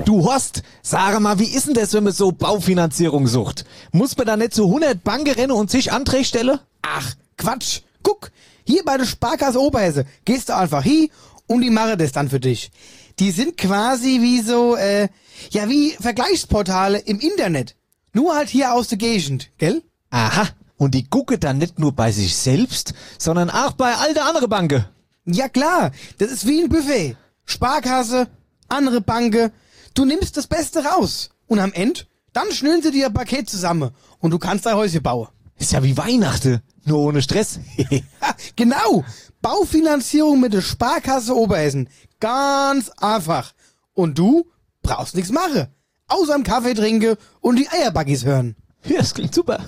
Du Horst, sag mal, wie ist denn das, wenn man so Baufinanzierung sucht? Muss man da nicht zu 100 Banken rennen und sich Anträge stellen? Ach, Quatsch. Guck, hier bei der Sparkasse Oberhesse gehst du einfach hin und die machen das dann für dich. Die sind quasi wie so, wie Vergleichsportale im Internet. Nur halt hier aus der Gegend, gell? Aha, und die gucken dann nicht nur bei sich selbst, sondern auch bei all der anderen Banken. Ja klar, das ist wie ein Buffet. Sparkasse, andere Banken. Du nimmst das Beste raus. Und am Ende, dann schnüren sie dir ein Paket zusammen und du kannst dein Häuschen bauen. Ist ja wie Weihnachten, nur ohne Stress. Ha, genau, Baufinanzierung mit der Sparkasse Oberhessen. Ganz einfach. Und du brauchst nichts machen. Außer einen Kaffee trinken und die Eierbuggies hören. Ja, das klingt super.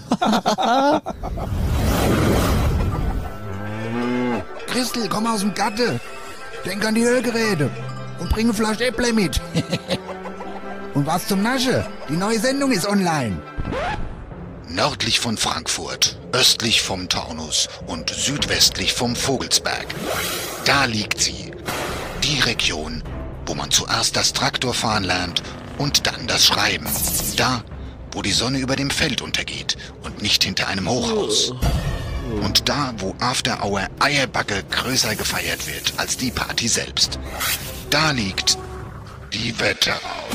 Christel, komm aus dem Gatte. Denk an die Ölgeräte und bring eine Flasche Äpple mit. Und was zum Nasche? Die neue Sendung ist online. Nördlich von Frankfurt, östlich vom Taunus und südwestlich vom Vogelsberg. Da liegt sie. Die Region, wo man zuerst das Traktorfahren lernt und dann das Schreiben. Da, wo die Sonne über dem Feld untergeht und nicht hinter einem Hochhaus. Und da, wo After Hour Eierbacke größer gefeiert wird als die Party selbst. Da liegt die Wetterau.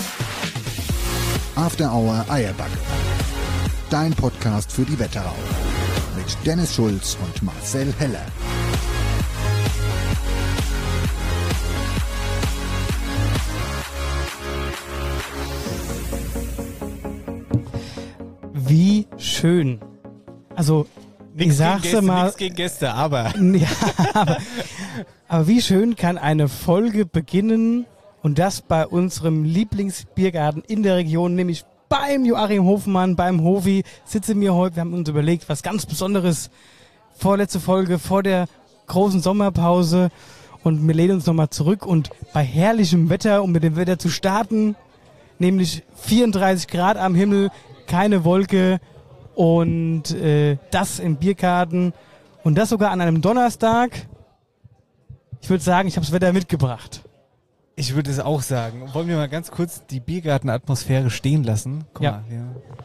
After Hour Eierbacke. Dein Podcast für die Wetterau. Mit Dennis Schulz und Marcel Heller. Wie schön. Also, ich sag's mal. Nichts gegen Gäste, aber. Ja, aber wie schön kann eine Folge beginnen und das bei unserem Lieblingsbiergarten in der Region, nämlich beim Joachim Hofmann, beim Hofi, sitzen wir heute. Wir haben uns überlegt, was ganz Besonderes. Vorletzte Folge, vor der großen Sommerpause. Und wir lehnen uns nochmal zurück und bei herrlichem Wetter, um mit dem Wetter zu starten, nämlich 34 Grad am Himmel, keine Wolke und das im Biergarten und das sogar an einem Donnerstag. Ich würde sagen, ich habe das Wetter mitgebracht. Ich würde es auch sagen. Wollen wir mal ganz kurz die Biergartenatmosphäre stehen lassen? Guck Ja. mal, ja.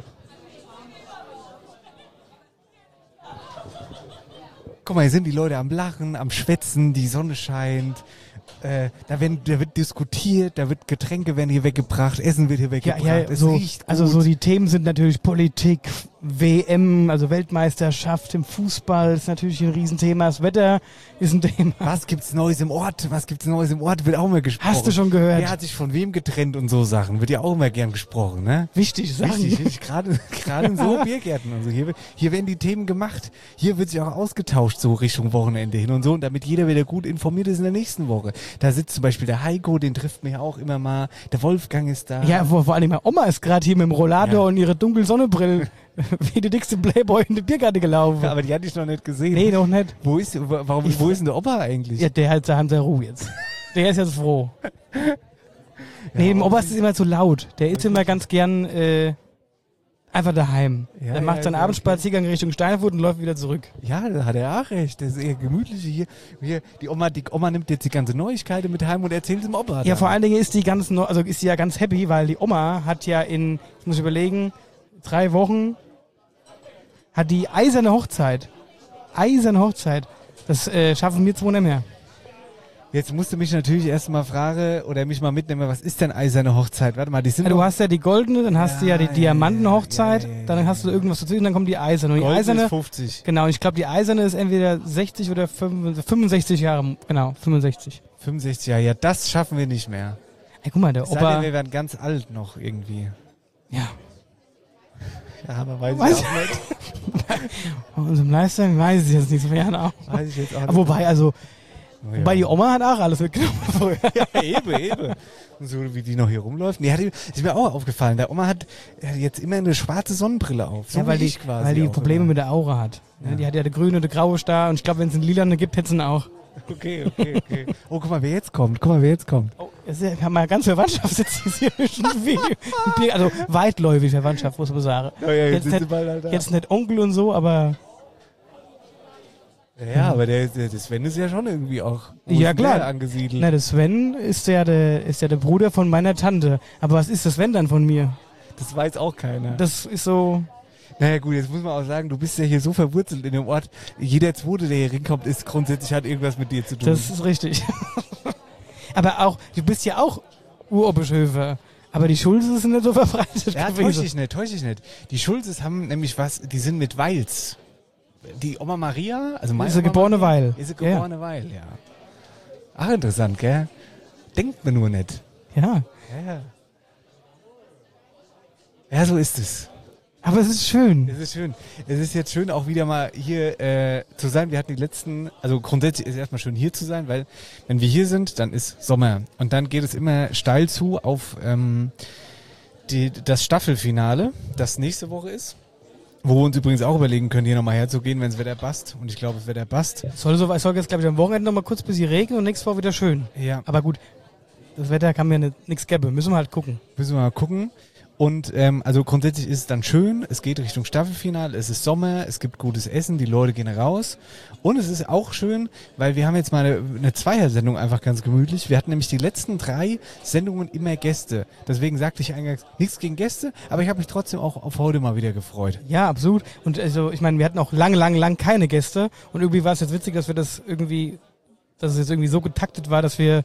Guck mal, hier sind die Leute am Lachen, am Schwätzen, die Sonne scheint. Da wird diskutiert, da wird Getränke werden hier weggebracht, Essen wird hier weggebracht. Es so, riecht gut. also so die Themen sind natürlich Politik, WM, also Weltmeisterschaft im Fußball ist natürlich ein Riesenthema. Das Wetter ist ein Thema. Was gibt's Neues im Ort? Wird auch immer gesprochen. Hast du schon gehört? Wer hat sich von wem getrennt und so Sachen? Wird ja auch immer gern gesprochen, ne? Wichtig, sagen. Wichtig, gerade in so Biergärten und so. Hier werden die Themen gemacht. Hier wird sich auch ausgetauscht, so Richtung Wochenende hin und so. Und damit jeder wieder gut informiert ist in der nächsten Woche. Da sitzt zum Beispiel der Heiko, den trifft man ja auch immer mal. Der Wolfgang ist da. Ja, vor allem meine Oma ist gerade hier mit dem Rollator und ihre dunklen Sonnenbrillen wie die dickste Playboy in die Biergarten gelaufen. Ja, aber die hatte ich noch nicht gesehen. Nee, noch nicht. Wo ist denn der Opa eigentlich? Ja, der hat seine Ruhe jetzt. Der ist jetzt froh. Nee, dem Opa ist es immer zu laut. Der ist immer ganz gern einfach daheim. Ja, der macht seinen Abendspaziergang Richtung Steinfurt und läuft wieder zurück. Ja, da hat er auch recht. Das ist eher gemütlich hier. Die Oma nimmt jetzt die ganze Neuigkeiten mit heim und erzählt dem Opa. Ja, vor allen Dingen ist ist sie ja ganz happy, weil die Oma hat ja ich muss überlegen, 3 Wochen hat die eiserne Hochzeit. Das schaffen wir 2 nicht mehr. Jetzt musst du mich natürlich erstmal fragen oder mich mal mitnehmen, was ist denn eiserne Hochzeit? Warte mal, die sind Du hast ja die goldene, dann hast du ja die Diamantenhochzeit, dann hast du irgendwas dazu und dann kommt die eiserne. Und die Gold eiserne ist 50. Genau, und ich glaube, die eiserne ist entweder 60 oder 65 Jahre, genau, 65. 65 Jahre, ja, das schaffen wir nicht mehr. Ey, guck mal, der Es sei Opa... denn, wir werden ganz alt noch irgendwie. Ja. Ja, aber weiß ich auch nicht. Bei unserem Lifestyle weiß ich jetzt nicht so genau. Weiß ich jetzt auch nicht. Aber wobei, also... Oh ja. Wobei die Oma hat auch alles mitgenommen vorher. Ja, eben. Und so wie die noch hier rumläuft. Nee, ist mir auch aufgefallen. Der Oma hat jetzt immer eine schwarze Sonnenbrille auf. So Ja, weil wie die, ich quasi weil die auch Probleme immer. mit der Aura hat. Ja. Die hat ja eine grüne, eine graue Star und ich glaube, wenn es einen lilane gibt, hätte sie ihn auch. Okay. Oh, guck mal, wer jetzt kommt. Oh, wir haben mal ganz Verwandtschaft sitzen hier irgendwie. Also weitläufig Verwandtschaft, muss man sagen. Ja, jetzt jetzt nicht Onkel und so, aber... Ja, aber der Sven ist ja schon irgendwie auch Ja, klar. angesiedelt. Na, der Sven ist ja der Bruder von meiner Tante. Aber was ist der Sven dann von mir? Das weiß auch keiner. Das ist so... Naja gut, jetzt muss man auch sagen, du bist ja hier so verwurzelt in dem Ort. Jeder Zweite, der hier hinkommt, ist grundsätzlich hat irgendwas mit dir zu tun. Das ist richtig. Aber auch, du bist ja auch Urobischöfer. Aber die Schulzes sind nicht so verbreitet Ja, gewesen. täusch ich nicht. Die Schulzes haben nämlich die sind mit Weils. Die Oma Maria, also meine Ist sie Oma geborene Maria, Weil. Ist sie geborene Weil, ja. Ach, interessant, gell? Denkt man nur nicht. Ja. Ja. Ja, so ist es. Aber es ist schön. Es ist schön. Es ist jetzt schön, auch wieder mal hier zu sein. Wir hatten also grundsätzlich ist es erstmal schön hier zu sein, weil wenn wir hier sind, dann ist Sommer. Und dann geht es immer steil zu auf das Staffelfinale, das nächste Woche ist. Wo wir uns übrigens auch überlegen können, hier nochmal herzugehen, wenn das Wetter passt. Und ich glaube, das Wetter passt. Es soll jetzt, glaube ich, am Wochenende noch mal kurz ein bisschen regnen und nächste Woche wieder schön. Ja. Aber gut, das Wetter kann mir nichts geben. Müssen wir halt gucken. Müssen wir mal gucken. Und also grundsätzlich ist es dann schön, es geht Richtung Staffelfinale, es ist Sommer, es gibt gutes Essen, die Leute gehen raus. Und es ist auch schön, weil wir haben jetzt mal eine Zweier-Sendung einfach ganz gemütlich. Wir hatten nämlich die letzten 3 Sendungen immer Gäste. Deswegen sagte ich eingangs nichts gegen Gäste, aber ich habe mich trotzdem auch auf heute mal wieder gefreut. Ja, absolut. Und also, ich meine, wir hatten auch lang keine Gäste. Und irgendwie war es jetzt witzig, dass es jetzt irgendwie so getaktet war, dass wir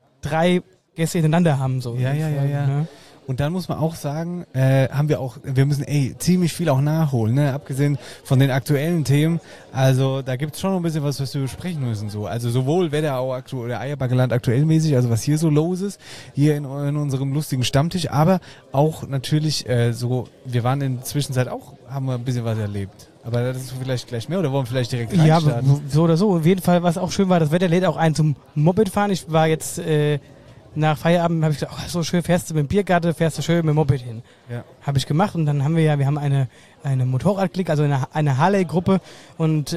3 Gäste hintereinander haben. So. Ja. Und dann muss man auch sagen, wir müssen ziemlich viel auch nachholen, ne? Abgesehen von den aktuellen Themen. Also da gibt es schon noch ein bisschen was wir besprechen müssen. So. Also sowohl Wetterau oder Eierbackeland aktuell mäßig, also was hier so los ist, hier in unserem lustigen Stammtisch, aber auch natürlich wir waren in der Zwischenzeit haben wir ein bisschen was erlebt. Aber das ist vielleicht gleich mehr oder wollen wir vielleicht direkt reinstarten? Ja, so oder so. Auf jeden Fall, was auch schön war, das Wetter lädt auch ein zum Moped fahren. Ich war jetzt... nach Feierabend habe ich gesagt, so schön fährst du mit dem Biergarten, fährst du schön mit dem Moped hin. Ja. Habe ich gemacht und dann haben wir haben eine Motorradklick, also eine Harley-Gruppe und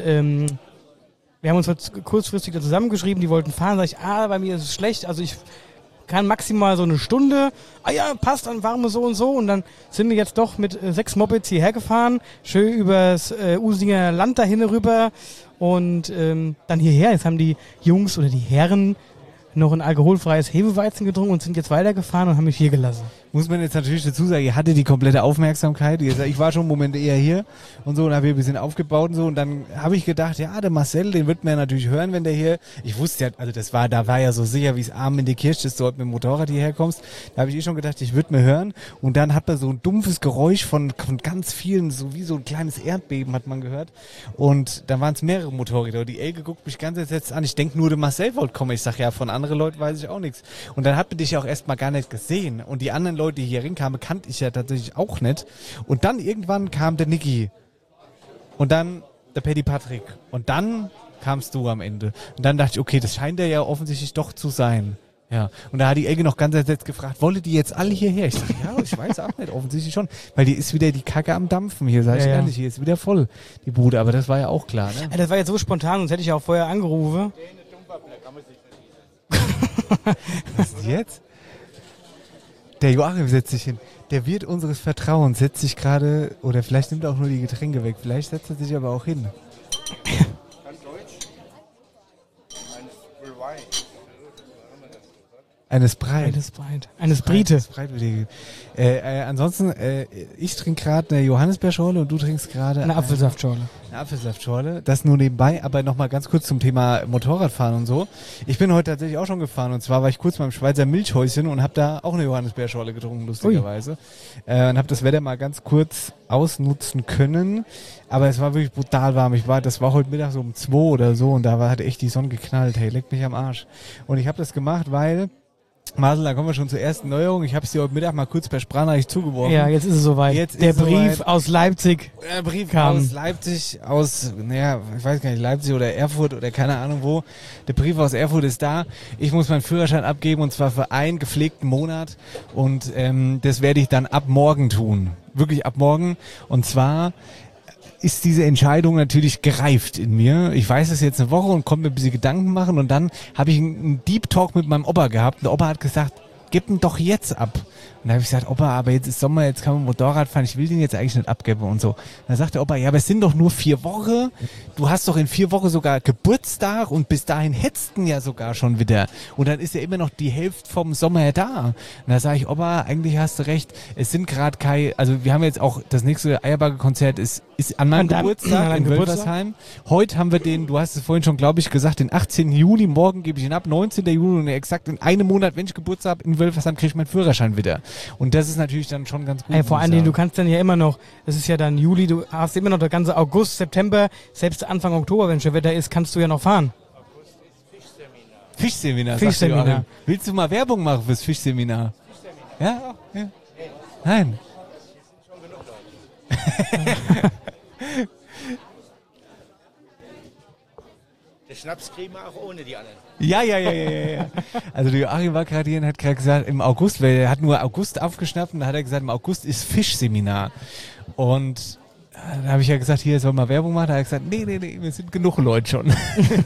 wir haben uns kurzfristig da zusammengeschrieben, die wollten fahren, sag ich, bei mir ist es schlecht, also ich kann maximal so eine Stunde, ja, passt, dann fahren wir so und dann sind wir jetzt doch mit 6 Mopeds hierher gefahren, schön übers Usinger Land dahin rüber und dann hierher, jetzt haben die Jungs oder die Herren noch ein alkoholfreies Hefeweizen getrunken und sind jetzt weitergefahren und haben mich hier gelassen. Muss man jetzt natürlich dazu sagen, ihr hattet die komplette Aufmerksamkeit. Ich war schon einen Moment eher hier und so und habe hier ein bisschen aufgebaut und so. Und dann habe ich gedacht, ja, der Marcel, den wird man ja natürlich hören, wenn der hier... Ich wusste ja, also da war ja so sicher, wie es Abend in die Kirche ist, dort mit dem Motorrad hierher kommst. Da habe ich schon gedacht, ich würde mir hören. Und dann hat man so ein dumpfes Geräusch von ganz vielen, so wie so ein kleines Erdbeben hat man gehört. Und dann waren es mehrere Motorräder. Die Elke guckt mich ganz entsetzt an. Ich denke nur, der Marcel wollte kommen. Ich sage, ja, von anderen Leuten weiß ich auch nichts. Und dann hat man dich ja auch erstmal gar nicht gesehen. Und die anderen Leute, die hier rinkamen, kannte ich ja tatsächlich auch nicht. Und dann irgendwann kam der Niki. Und dann der Paddy Patrick. Und dann kamst du am Ende. Und dann dachte ich, okay, das scheint ja offensichtlich doch zu sein. Ja. Und da hat die Elke noch ganz entsetzt gefragt, wolle die jetzt alle hierher? Ich sage, ja, ich weiß auch nicht, offensichtlich schon. Weil die ist wieder die Kacke am Dampfen hier, sag ich ehrlich. Hier ist wieder voll, die Bude. Aber das war ja auch klar, ne? Ja, das war jetzt so spontan, sonst hätte ich auch vorher angerufen. Was ist jetzt? Der Joachim setzt sich hin. Der Wirt unseres Vertrauens setzt sich gerade, oder vielleicht nimmt er auch nur die Getränke weg. Vielleicht setzt er sich aber auch hin. Eines Breit. Eines Brite. Ansonsten, ich trinke gerade eine Johannisbeerschorle und du trinkst gerade eine Apfelsaftschorle. Eine Apfelsaftschorle. Das nur nebenbei, aber nochmal ganz kurz zum Thema Motorradfahren und so. Ich bin heute tatsächlich auch schon gefahren und zwar war ich kurz beim Schweizer Milchhäuschen und habe da auch eine Johannisbeerschorle getrunken, lustigerweise. Und habe das Wetter mal ganz kurz ausnutzen können. Aber es war wirklich brutal warm. Das war heute Mittag so um 2 oder so und da hat echt die Sonne geknallt. Hey, leck mich am Arsch. Und ich habe das gemacht, weil... Marcel, da kommen wir schon zur ersten Neuerung. Ich habe es dir heute Mittag mal kurz per Sprachnachricht zugeworfen. Ja, jetzt ist es soweit. Der Brief aus Leipzig. Der Brief kam. Aus Leipzig, ich weiß gar nicht, Leipzig oder Erfurt oder keine Ahnung wo. Der Brief aus Erfurt ist da. Ich muss meinen Führerschein abgeben und zwar für einen gepflegten Monat. Und das werde ich dann ab morgen tun. Wirklich ab morgen. Und zwar... ist diese Entscheidung natürlich gereift in mir. Ich weiß es jetzt eine Woche und konnte mir ein bisschen Gedanken machen und dann habe ich einen Deep Talk mit meinem Opa gehabt. Und der Opa hat gesagt, gib ihn doch jetzt ab. Und da habe ich gesagt, Opa, aber jetzt ist Sommer, jetzt kann man Motorrad fahren, ich will den jetzt eigentlich nicht abgeben und so. Dann sagte Opa, ja, aber es sind doch nur 4 Wochen. Du hast doch in 4 Wochen sogar Geburtstag und bis dahin hetzt ihn ja sogar schon wieder. Und dann ist ja immer noch die Hälfte vom Sommer da. Und da sage ich, Opa, eigentlich hast du recht, es sind gerade keine, also wir haben jetzt auch, das nächste Eierbagger-Konzert ist an meinem Geburtstag in Wölfersheim. Heute haben wir den, du hast es vorhin schon, glaube ich, gesagt, den 18. Juli, morgen gebe ich ihn ab, 19. Juli und exakt in einem Monat, wenn ich Geburtstag habe, in Wölfersheim kriege ich meinen Führerschein wieder. Und das ist natürlich dann schon ganz gut. Vor allen Dingen, du kannst dann ja immer noch, das ist ja dann Juli, du hast immer noch der ganze August, September, selbst Anfang Oktober, wenn schon Wetter ist, kannst du ja noch fahren. Fischseminar. Fischseminar. Willst du mal Werbung machen fürs Fischseminar? Ja? Ja. Nein. Den Schnaps kriegen wir auch ohne die anderen. Ja. Also der Joachim war gerade hier und hat gerade gesagt, im August, weil er hat nur August aufgeschnappt und da hat er gesagt, im August ist Fischseminar. Und da habe ich ja gesagt, hier soll mal Werbung machen. Da hat er gesagt, nee, wir sind genug Leute schon.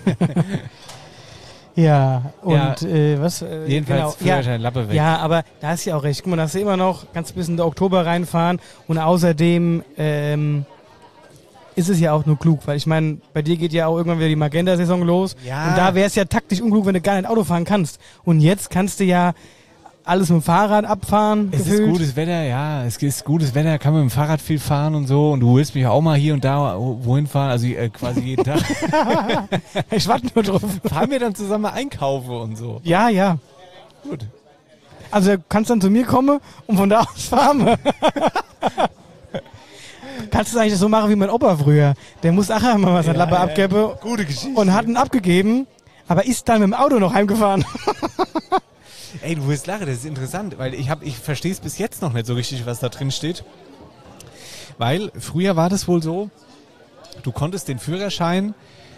Ja, und ja, was? Jedenfalls Führerschein, Lappe weg. Ja, aber da hast du ja auch recht. Guck mal, da hast du immer noch ganz bis in den Oktober reinfahren und außerdem ist es ja auch nur klug, weil ich meine, bei dir geht ja auch irgendwann wieder die Magenta-Saison los Ja. und da wäre es ja taktisch unklug, wenn du gar nicht Auto fahren kannst. Und jetzt kannst du ja alles mit dem Fahrrad abfahren. Es ist gutes Wetter, ja, es ist gutes Wetter, kann man mit dem Fahrrad viel fahren und so und du willst mich auch mal hier und da wohin fahren, also quasi jeden Tag. Ich warte nur drauf. Fahren wir dann zusammen einkaufen und so. Ja. Gut. Also du kannst dann zu mir kommen und von da aus fahren wir. Kannst du es eigentlich so machen wie mein Opa früher. Der muss auch einmal was an Lappe abgeben. Gute Geschichte. Und hat ihn abgegeben, aber ist dann mit dem Auto noch heimgefahren. Ey, du wirst lachen, das ist interessant, weil ich verstehe es bis jetzt noch nicht so richtig, was da drin steht. Weil früher war das wohl so, du konntest den Führerschein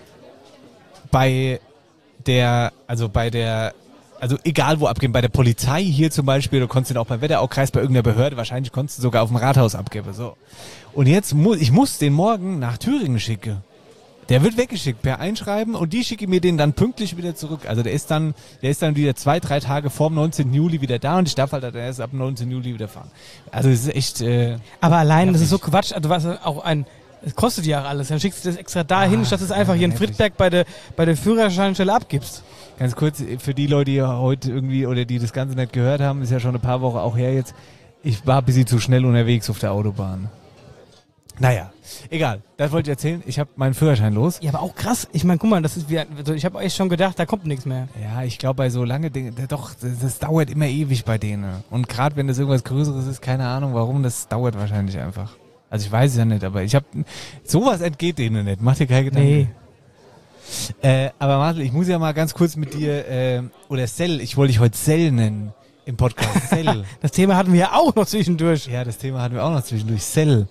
also egal wo abgeben, bei der Polizei hier zum Beispiel, du konntest den auch beim Wetteraukreis, bei irgendeiner Behörde, wahrscheinlich konntest du sogar auf dem Rathaus abgeben, so. Und jetzt ich muss den morgen nach Thüringen schicken. Der wird weggeschickt per Einschreiben und die schicke mir den dann pünktlich wieder zurück. Also der ist dann wieder 2-3 Tage vor dem 19. Juli wieder da und ich darf halt dann erst ab dem 19. Juli wieder fahren. Also es ist echt... aber allein, das ist so Quatsch, also was auch es kostet ja auch alles, dann schickst du das extra dahin, statt es einfach hier in Friedberg bei der Führerscheinstelle abgibst. Ganz kurz, für die Leute, die heute irgendwie oder die das Ganze nicht gehört haben, ist ja schon ein paar Wochen auch her jetzt, ich war ein bisschen zu schnell unterwegs auf der Autobahn. Naja, egal, das wollte ich erzählen. Ich habe meinen Führerschein los. Ja, aber auch krass. Ich meine, guck mal, das ist ich habe echt schon gedacht, da kommt nichts mehr. Ja, ich glaube, bei so lange Dingen, das dauert immer ewig bei denen. Und gerade wenn das irgendwas Größeres ist, keine Ahnung warum, das dauert wahrscheinlich einfach. Also ich weiß es ja nicht, aber sowas entgeht denen nicht. Mach dir keine Gedanken. Nee. Aber Martel, ich muss ja mal ganz kurz mit dir, oder Cell, ich wollte dich heute Cell nennen im Podcast. Cell. Das Thema hatten wir ja auch noch zwischendurch. Ja, das Thema hatten wir auch noch zwischendurch. Cell.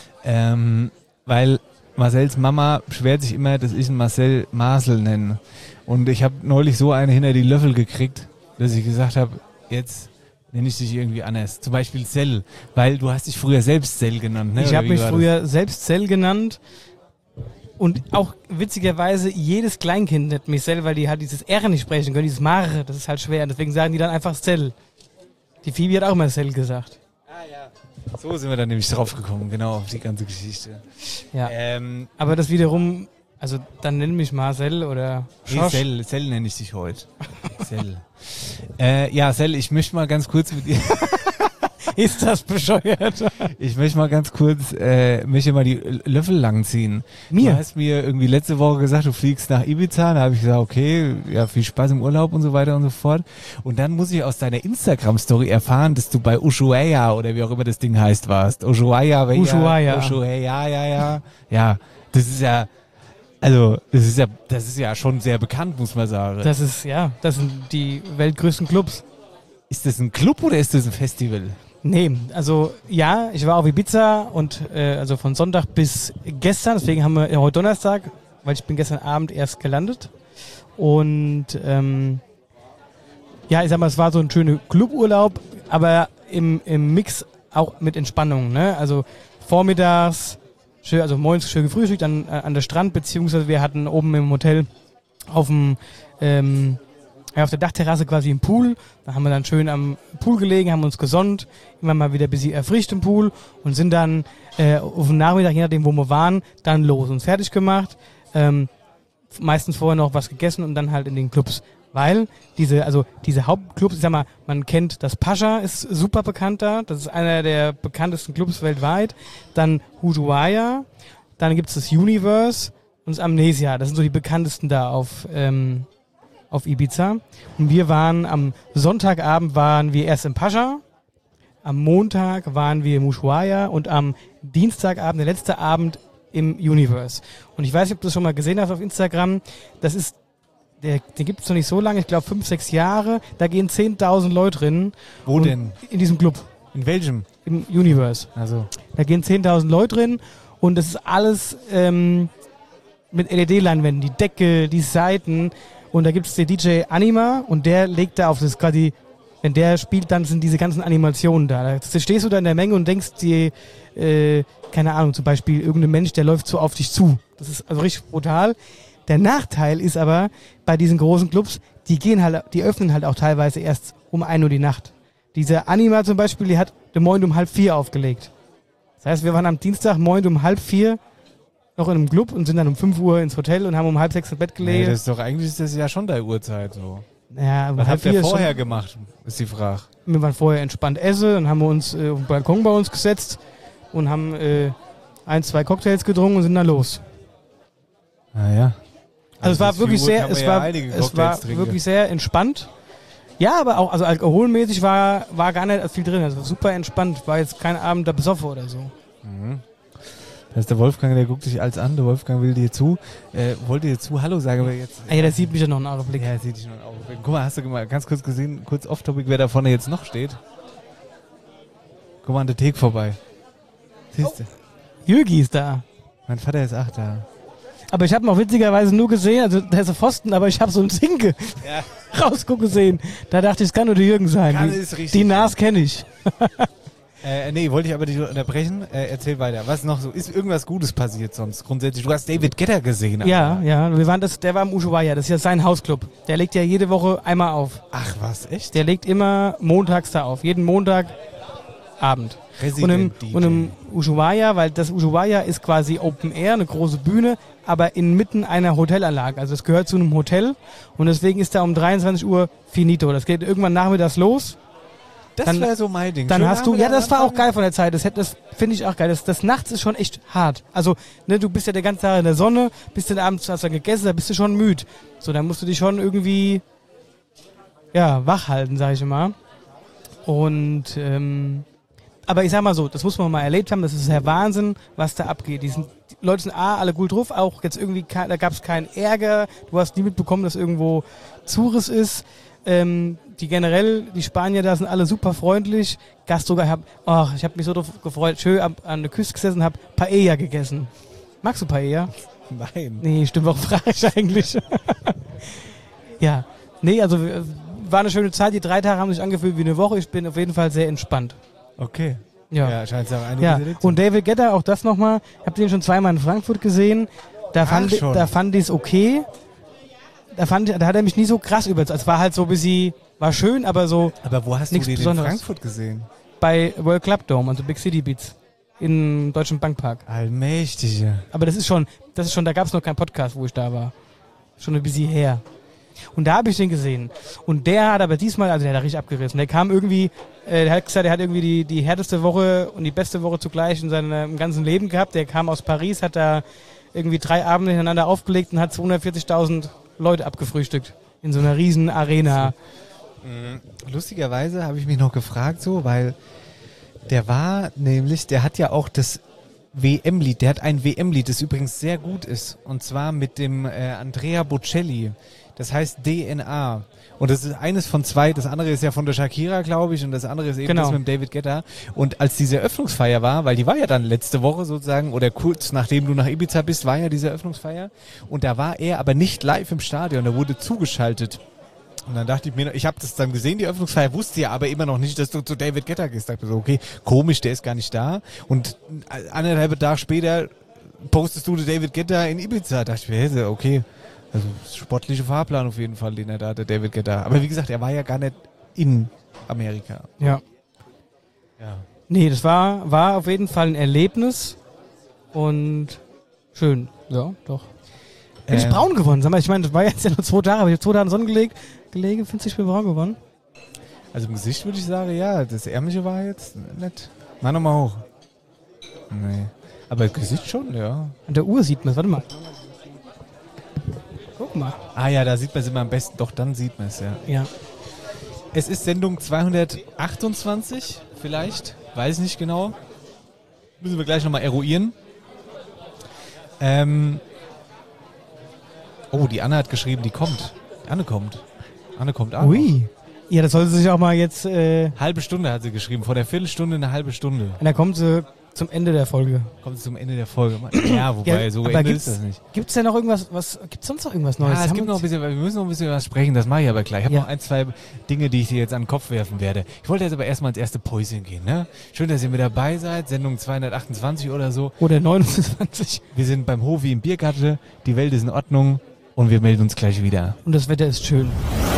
Weil Marcells Mama beschwert sich immer, dass ich ihn Marcel Marcel nenne. Und ich habe neulich so eine hinter die Löffel gekriegt, dass ich gesagt habe, jetzt nenne ich dich irgendwie anders. Zum Beispiel Cell, weil du hast dich früher selbst Cell genannt. Ne? Ich habe mich früher selbst Cell genannt und auch witzigerweise jedes Kleinkind nennt mich Cell, weil die halt dieses R nicht sprechen können, dieses Mare, das ist halt schwer. Deswegen sagen die dann einfach Cell. Die Phoebe hat auch immer Cell gesagt. So sind wir dann nämlich drauf gekommen, genau, auf die ganze Geschichte. Ja. Aber das wiederum, also dann nenn mich Marcel oder Schorsch. Nee, Cell nenne ich dich heute. Cell. Ja, Cell, ich möchte mal ganz kurz mit dir... Ist das bescheuert? Ich möchte mal ganz kurz mich mal die Löffel langziehen. Mir? Du hast mir irgendwie letzte Woche gesagt, du fliegst nach Ibiza. Da habe ich gesagt, okay, ja, viel Spaß im Urlaub und so weiter und so fort. Und dann muss ich aus deiner Instagram-Story erfahren, dass du bei Ushuaia oder wie auch immer das Ding heißt warst. Ushuaia. Ja, das ist ja... Also, das ist ja schon sehr bekannt, muss man sagen. Das sind die weltgrößten Clubs. Ist das ein Club oder ist das ein Festival? Nee, also ja, ich war auf Ibiza und also von Sonntag bis gestern, deswegen haben wir heute Donnerstag, weil ich bin gestern Abend erst gelandet. Und ja, ich sag mal, es war so ein schöner Cluburlaub, aber im Mix auch mit Entspannung, ne? Also vormittags, also morgens schön gefrühstückt an der Strand, beziehungsweise wir hatten oben im Hotel auf dem Ja, auf der Dachterrasse quasi im Pool. Da haben wir dann schön am Pool gelegen, haben uns gesonnt, immer mal wieder ein bisschen erfrischt im Pool und sind dann auf den Nachmittag, je nachdem wo wir waren, dann los, uns fertig gemacht. Meistens vorher noch was gegessen und dann halt in den Clubs. Weil diese Hauptclubs, ich sag mal, man kennt das Pascha, ist super bekannt da. Das ist einer der bekanntesten Clubs weltweit. Dann Ushuaia, dann gibt's das Universe und das Amnesia. Das sind so die bekanntesten da auf Ibiza. Und wir waren am Sonntagabend erst im Pascha, am Montag waren wir im Ushuaia und am Dienstagabend, der letzte Abend, im Universe. Und ich weiß nicht, ob du das schon mal gesehen hast auf Instagram. Den gibt es noch nicht so lange, ich glaube 5, 6 Jahre. Da gehen 10.000 Leute drin. Wo denn? In diesem Club. In welchem? Im Universe. Also. Da gehen 10.000 Leute drin und das ist alles mit LED-Leinwänden, die Decke, die Seiten. Und da gibt es den DJ Anima und der legt da auf das quasi, wenn der spielt, dann sind diese ganzen Animationen da. Da stehst du da in der Menge und denkst dir, keine Ahnung, zum Beispiel irgendein Mensch, der läuft so auf dich zu. Das ist also richtig brutal. Der Nachteil ist aber, bei diesen großen Clubs, die öffnen halt auch teilweise erst um 1 Uhr die Nacht. Diese Anima zum Beispiel, die hat morgen um 3:30 aufgelegt. Das heißt, wir waren am Dienstag morgen um 3:30 noch in einem Club und sind dann um 5 Uhr ins Hotel und haben um 5:30 ins Bett gelegen. Nee, das ist doch eigentlich ist das ja schon der Uhrzeit so. Ja, was habt ihr vorher gemacht, ist die Frage. Wir waren vorher entspannt essen, dann haben wir uns auf den Balkon bei uns gesetzt und haben 1, 2 Cocktails getrunken und sind dann los. Naja. Also es war wirklich wirklich sehr entspannt. Ja, aber auch, also alkoholmäßig war gar nicht viel drin. Also super entspannt. War jetzt kein Abend da besoffen oder so. Mhm. Das ist der Wolfgang, der guckt sich alles an. Der Wolfgang will dir zu. Wollte dir zu Hallo sagen, aber jetzt... Ja, der sieht mich ja noch einen Augenblick. Ja, der sieht dich noch einen Augenblick. Guck mal, hast du mal ganz kurz gesehen, kurz off-topic, wer da vorne jetzt noch steht? Guck mal an der Theke vorbei. Siehst du? Jürgi ist da. Mein Vater ist auch da. Aber ich habe ihn auch witzigerweise nur gesehen, also der ist ein Pfosten, aber ich habe so einen Zinke rausgucken sehen. Da dachte ich, es kann nur der Jürgen sein. Die Nas kenne ich. Nee, wollte ich aber dich unterbrechen. Erzähl weiter. Was noch so? Ist irgendwas Gutes passiert sonst grundsätzlich? Du hast David Guetta gesehen. Ja, der war im Ushuaia, das ist ja sein Hausclub. Der legt ja jede Woche einmal auf. Ach was, echt? Der legt immer montags da auf, jeden Montagabend. Und im Ushuaia, weil das Ushuaia ist quasi Open Air, eine große Bühne, aber inmitten einer Hotelanlage. Also es gehört zu einem Hotel und deswegen ist da um 23 Uhr finito. Das geht irgendwann nachmittags los. Das wäre so mein Ding. Dann hast du, ja, das war auch geil von der Zeit. Das finde ich auch geil. Das nachts ist schon echt hart. Also, ne, du bist ja den ganzen Tag in der Sonne, bist dann abends, hast dann gegessen, da bist du schon müde. So, dann musst du dich schon irgendwie, ja, wach halten, sag ich immer. Und, aber ich sag mal so, das muss man mal erlebt haben, das ist der Wahnsinn, was da abgeht. Die Leute sind alle gut drauf, auch jetzt irgendwie, da gab es keinen Ärger, du hast nie mitbekommen, dass irgendwo Zures ist. Die Spanier da sind alle super freundlich. Gast sogar, ich habe mich so drauf gefreut, schön an der Küste gesessen, habe Paella gegessen. Magst du Paella? Nein. Nee, stimmt, warum frage ich eigentlich? Ja, nee, also war eine schöne Zeit, die 3 Tage haben sich angefühlt wie eine Woche, ich bin auf jeden Fall sehr entspannt. Okay. Ja, scheint es auch einige und David Guetta, auch das nochmal, ich habe den schon 2-mal in Frankfurt gesehen, da fand ich es okay. Da hat er mich nie so krass überzeugt. Es war halt so ein bisschen, war schön, aber so. Aber wo hast du den in Frankfurt gesehen? Bei World Club Dome, also Big City Beats. Im Deutschen Bankpark. Allmächtige. Aber das ist schon, da gab es noch keinen Podcast, wo ich da war. Schon ein bisschen her. Und da habe ich den gesehen. Und der hat aber diesmal, also der hat richtig abgerissen. Der kam irgendwie, der hat gesagt, er hat irgendwie die härteste Woche und die beste Woche zugleich in seinem ganzen Leben gehabt. Der kam aus Paris, hat da irgendwie 3 Abende hintereinander aufgelegt und hat 240.000 Leute abgefrühstückt in so einer riesen Arena. Lustigerweise habe ich mich noch gefragt so, weil der hat ja auch das WM-Lied, der hat ein WM-Lied, das übrigens sehr gut ist, und zwar mit dem Andrea Bocelli. Das heißt DNA. Und das ist eines von 2. Das andere ist ja von der Shakira, glaube ich, und das andere ist eben das mit dem David Guetta. Und als diese Eröffnungsfeier war, weil die war ja dann letzte Woche sozusagen, oder kurz nachdem du nach Ibiza bist, war ja diese Eröffnungsfeier. Und da war er aber nicht live im Stadion, da wurde zugeschaltet. Und dann dachte ich mir, ich habe das dann gesehen, die Eröffnungsfeier, wusste ja aber immer noch nicht, dass du zu David Guetta gehst. Da dachte ich so, okay, komisch, der ist gar nicht da. Und 1,5 Tage später postest du David Guetta in Ibiza. Da dachte ich mir, okay, Also sportliche Fahrplan auf jeden Fall, den er da, der David Guetta. Aber wie gesagt, er war ja gar nicht in Amerika. Ja. Ja. Nee, das war auf jeden Fall ein Erlebnis und schön. Ja, doch. Bin ich braun geworden? Sag mal, ich meine, das war jetzt ja nur 2 Tage, aber ich habe 2 Tage in den Sonnen gelegen, findest du, ich bin braun geworden? Also im Gesicht würde ich sagen, ja, das Ärmliche war jetzt nicht. Mach nochmal hoch. Nee. Aber im Gesicht schon, ja. An der Uhr sieht man es, warte mal. Guck mal. Ah ja, da sieht man es immer am besten. Doch, dann sieht man es, ja. Ja. Es ist Sendung 228, vielleicht. Weiß nicht genau. Müssen wir gleich nochmal eruieren. Oh, die Anne hat geschrieben, die kommt. Anne kommt. Anne kommt auch. Ui. Ja, das soll sie sich auch mal jetzt... Halbe Stunde hat sie geschrieben. Vor der Viertelstunde eine halbe Stunde. Und dann kommt sie zum Ende der Folge. Kommt sie zum Ende der Folge. Ja, wobei, Ja, so aber Ende ist das nicht. Gibt's denn noch irgendwas, gibt's sonst noch irgendwas Neues? Ja, es Haben gibt wir noch ein bisschen, wir müssen noch ein bisschen was sprechen, das mache ich aber gleich. Ich habe Ja. noch 1, 2 Dinge, die ich dir jetzt an den Kopf werfen werde. Ich wollte jetzt aber erstmal ins erste Päuschen gehen, ne? Schön, dass ihr mit dabei seid, Sendung 228 oder so. Oder 29. Wir sind beim Hofi im Biergarten, die Welt ist in Ordnung und wir melden uns gleich wieder. Und das Wetter ist schön.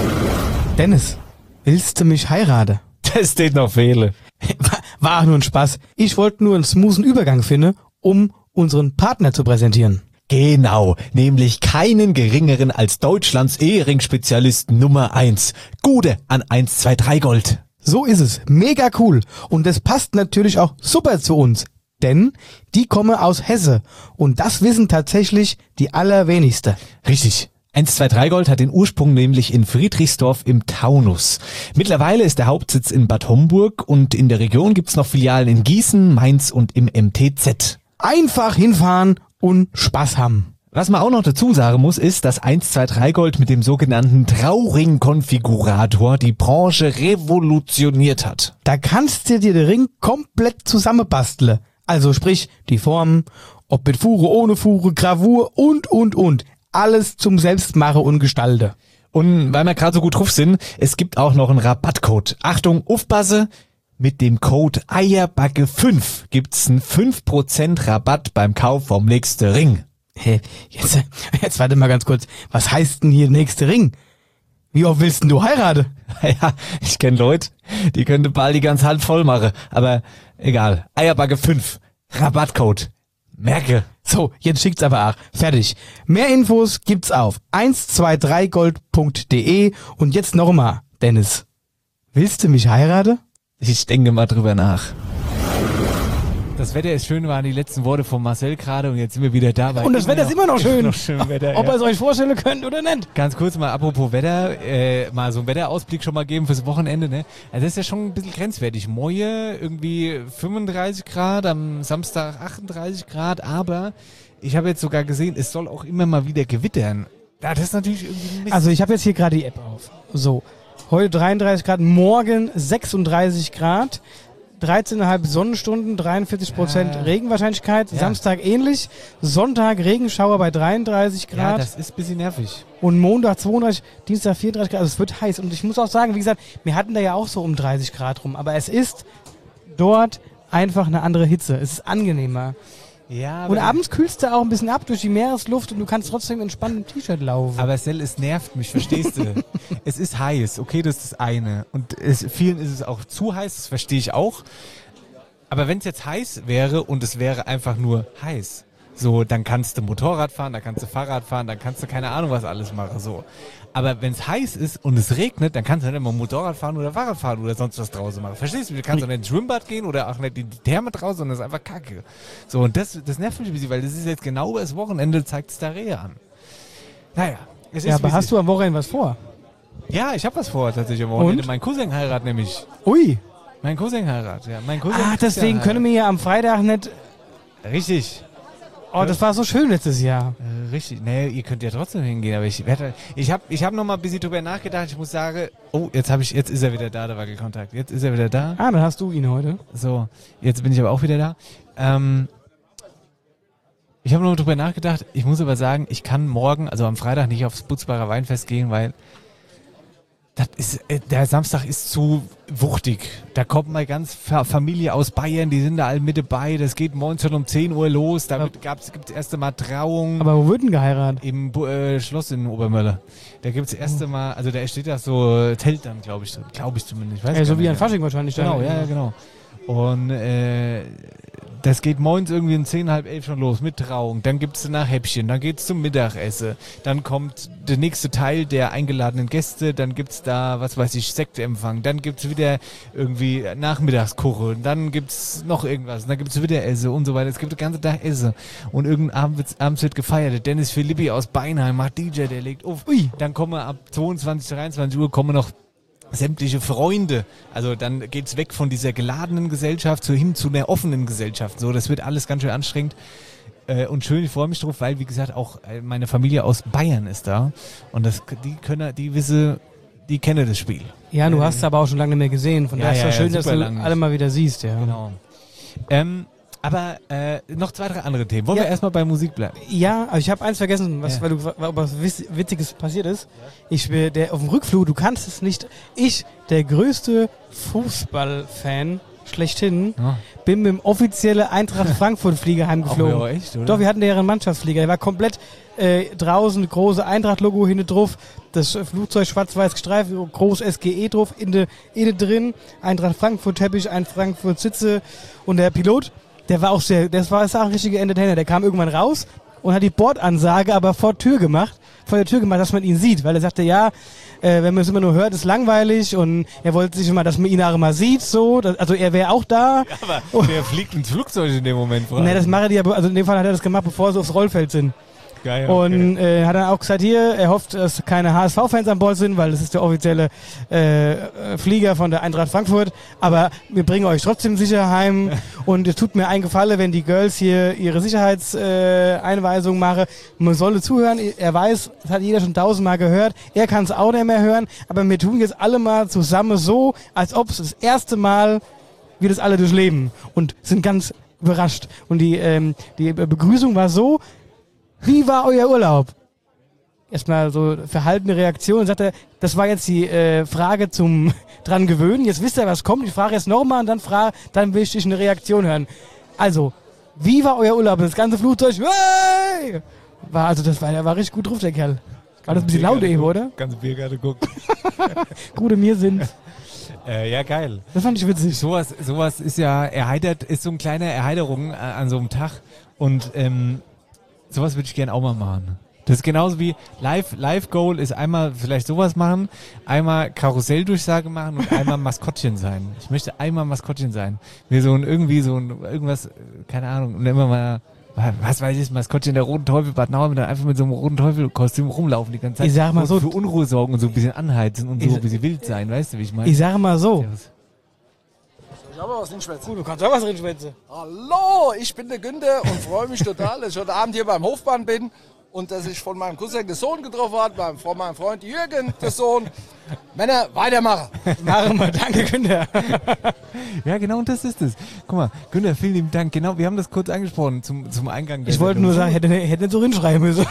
Dennis, willst du mich heiraten? Das steht noch Fehle. War auch nur ein Spaß. Ich wollte nur einen smoothen Übergang finden, um unseren Partner zu präsentieren. Genau, nämlich keinen geringeren als Deutschlands Ehering-Spezialist Nummer 1. Gude an 123 Gold. So ist es. Mega cool. Und das passt natürlich auch super zu uns. Denn die kommen aus Hesse. Und das wissen tatsächlich die allerwenigsten. Richtig. 123 Gold hat den Ursprung nämlich in Friedrichsdorf im Taunus. Mittlerweile ist der Hauptsitz in Bad Homburg und in der Region gibt's noch Filialen in Gießen, Mainz und im MTZ. Einfach hinfahren und Spaß haben. Was man auch noch dazu sagen muss, ist, dass 123 Gold mit dem sogenannten Trauring-Konfigurator die Branche revolutioniert hat. Da kannst du dir den Ring komplett zusammenbasteln. Also sprich, die Formen, ob mit Fuhre, ohne Fuhre, Gravur und. Alles zum Selbstmachen und Gestalten. Und weil wir gerade so gut drauf sind, es gibt auch noch einen Rabattcode. Achtung, aufpasse, mit dem Code Eierbacke5 gibt's einen 5% Rabatt beim Kauf vom nächsten Ring. Hä, jetzt warte mal ganz kurz. Was heißt denn hier nächste Ring? Wie oft willst denn du heiraten? Ja, ich kenne Leute, die könnte bald die ganz Hand voll machen. Aber egal, Eierbacke5, Rabattcode. Merke. So, jetzt schickt's aber auch. Fertig. Mehr Infos gibt's auf 123gold.de und jetzt nochmal, Dennis. Willst du mich heiraten? Ich denke mal drüber nach. Das Wetter ist schön, waren die letzten Worte von Marcel gerade und jetzt sind wir wieder da. Und das Wetter ist immer noch schön. Noch schön Wetter, Ob ja. ihr es euch vorstellen könnt oder nicht. Ganz kurz mal, apropos Wetter, mal so einen Wetterausblick schon mal geben fürs Wochenende, ne? Also das ist ja schon ein bisschen grenzwertig. Moje irgendwie 35 Grad, am Samstag 38 Grad, aber ich habe jetzt sogar gesehen, es soll auch immer mal wieder gewittern. Ja, das ist natürlich irgendwie ein Mist. Also ich habe jetzt hier gerade die App auf. So, heute 33 Grad, morgen 36 Grad. 13,5 Sonnenstunden, 43% Regenwahrscheinlichkeit, Ja. Samstag ähnlich, Sonntag Regenschauer bei 33 ja, Grad das ist ein bisschen nervig. und Montag 32, Dienstag 34 Grad, also es wird heiß und ich muss auch sagen, wie gesagt, wir hatten da ja auch so um 30 Grad rum, aber es ist dort einfach eine andere Hitze, es ist angenehmer. Ja, Und abends kühlst du auch ein bisschen ab durch die Meeresluft und du kannst trotzdem entspannt im T-Shirt laufen. Aber Sel, es nervt mich, verstehst du? Es ist heiß, okay, das ist das eine. Und vielen ist es auch zu heiß, das verstehe ich auch. Aber wenn es jetzt heiß wäre und es wäre einfach nur heiß, so, dann kannst du Motorrad fahren, dann kannst du Fahrrad fahren, dann kannst du keine Ahnung was alles machen, so. Aber wenn es heiß ist und es regnet, dann kannst du nicht immer Motorrad fahren oder Fahrrad fahren oder sonst was draußen machen. Verstehst du? Du kannst auch nicht ins Schwimmbad gehen oder auch nicht in die Therme draußen, sondern das ist einfach Kacke. So, und das nervt mich ein bisschen, weil das ist jetzt genau das Wochenende, zeigt es da Rehe an. Naja. Es ja, ist, aber wie es hast ist. du am Wochenende was vor? Ja, ich habe was vor tatsächlich am Wochenende. Und? Mein Cousin heiratet nämlich. Ui. Mein Cousin heiratet, ja. Mein Cousin Ah, deswegen können wir ja am Freitag nicht... Richtig. Oh, das war so schön letztes Jahr. Richtig. Nee, ihr könnt ja trotzdem hingehen, aber ich hab noch mal ein bisschen drüber nachgedacht. Ich muss sagen, oh, jetzt ist er wieder da, der Wackelkontakt. Jetzt ist er wieder da. Ah, dann hast du ihn heute. So, jetzt bin ich aber auch wieder da. Ich habe noch mal drüber nachgedacht. Ich muss aber sagen, ich kann morgen, also am Freitag, nicht aufs Butzbacher Weinfest gehen, weil Der Samstag ist zu wuchtig. Da kommt mal ganz Familie aus Bayern, die sind da alle mit dabei. Das geht morgens schon um 10 Uhr los. Da gibt es das erste Mal Trauung. Aber wo wird denn geheiratet? Im Schloss in Obermöller. Da gibt es das erste Mal, also da steht da so Zelt dann, glaube ich zumindest. Ich weiß So gar wie nicht. an Fasching wahrscheinlich. Genau, dann. ja, genau. Und das geht morgens irgendwie um 10, halb 11 schon los mit Trauung. Dann gibt es danach Häppchen, dann geht es zum Mittagessen. Dann kommt der nächste Teil der eingeladenen Gäste. Dann gibt es da, was weiß ich, Sektempfang. Dann gibt es wieder irgendwie Nachmittagskuche. Dann gibt es noch irgendwas. Dann gibt es wieder Essen und so weiter. Es gibt den ganzen Tag Essen. Und irgendwann abends wird gefeiert. Der Dennis Philippi aus Beinheim macht DJ, der legt auf. Ui. Dann kommen ab 22, 23 Uhr kommen noch sämtliche Freunde. Also dann geht's weg von dieser geladenen Gesellschaft hin zu einer offenen Gesellschaft. So, das wird alles ganz schön anstrengend und schön. Ich freue mich drauf, weil, wie gesagt, auch meine Familie aus Bayern ist da. Und die kennen das Spiel. Ja, du hast es aber auch schon lange nicht mehr gesehen. Von daher ist es schön, dass du lang alle mal wieder siehst. Ja. Genau. Aber noch 2, 3 andere Themen. Wollen wir erstmal bei Musik bleiben? Ja, aber ich habe eins vergessen, weil was Witziges passiert ist. Auf dem Rückflug, du kannst es nicht. Ich, der größte Fußballfan schlechthin, bin mit dem offiziellen Eintracht Frankfurt-Flieger heimgeflogen. Oh, ja, echt, oder? Doch, wir hatten deren Mannschaftsflieger. Der war komplett draußen, große Eintracht-Logo hinten drauf, das Flugzeug schwarz-weiß gestreift, groß SGE drauf, innen drin, Eintracht Frankfurt-Teppich, ein Frankfurt-Sitze und der Pilot, der war auch das war ein richtiger Entertainer, der kam irgendwann raus und hat die Bordansage aber vor der Tür gemacht, dass man ihn sieht, weil er sagte, ja, wenn man es immer nur hört, ist langweilig und er wollte sich immer, dass man ihn auch immer sieht, so, also er wäre auch da. Ja, aber wer fliegt ins Flugzeug in dem Moment? Ne, das mache die aber, also in dem Fall hat er das gemacht, bevor sie aufs Rollfeld sind. Geil, okay. Und hat dann auch gesagt, er hofft, dass keine HSV-Fans an Bord sind, weil das ist der offizielle Flieger von der Eintracht Frankfurt. Aber wir bringen euch trotzdem sicher heim. Und es tut mir einen Gefallen, wenn die Girls hier ihre Sicherheitseinweisung machen. Man solle zuhören. Er weiß, das hat jeder schon 1000-mal gehört. Er kann es auch nicht mehr hören. Aber wir tun jetzt alle mal zusammen so, als ob es das erste Mal wir das alle durchleben. Und sind ganz überrascht. Und die Begrüßung war so: Wie war euer Urlaub? Erstmal so verhaltene Reaktion. Sagt er, das war jetzt die Frage zum dran gewöhnen. Jetzt wisst ihr, was kommt. Ich frage jetzt nochmal und dann will ich eine Reaktion hören. Also, wie war euer Urlaub? Das ganze Flugzeug, hey! Der war richtig gut drauf, der Kerl. War das ein bisschen laut eben, oder? Ganze Biergarten guckt. Gute mir sind. Ja, geil. Das fand ich witzig. Sowas ist ja ist so ein kleiner Erheiterung an so einem Tag. Und sowas würde ich gerne auch mal machen. Das ist genauso wie Live-Goal ist einmal vielleicht sowas machen, einmal Karusselldurchsage machen und einmal Maskottchen sein. Ich möchte einmal Maskottchen sein. Mir irgendwas, keine Ahnung, und immer mal, was weiß ich, Maskottchen der Roten Teufel Bad Nauheim, dann einfach mit so einem Roten Teufel-Kostüm rumlaufen die ganze Zeit. Ich sag mal so, für Unruhe sorgen und so ein bisschen anheizen und so ein bisschen wild sein, weißt du, wie ich meine? Ich sage mal so. Ich habe was hinschwätzen. Du kannst auch was hinschwätzen. Hallo, ich bin der Günther und freue mich total, dass ich heute Abend hier beim Hofbahn bin und dass ich von meinem Cousin den Sohn getroffen habe, von meinem Freund Jürgen, der Sohn. Männer, weitermachen. Machen wir, danke Günther. Ja, genau, und das ist es. Guck mal, Günther, vielen lieben Dank. Genau, wir haben das kurz angesprochen zum Eingang. Ich wollte nur sagen, hätte nicht so hinschreiben müssen.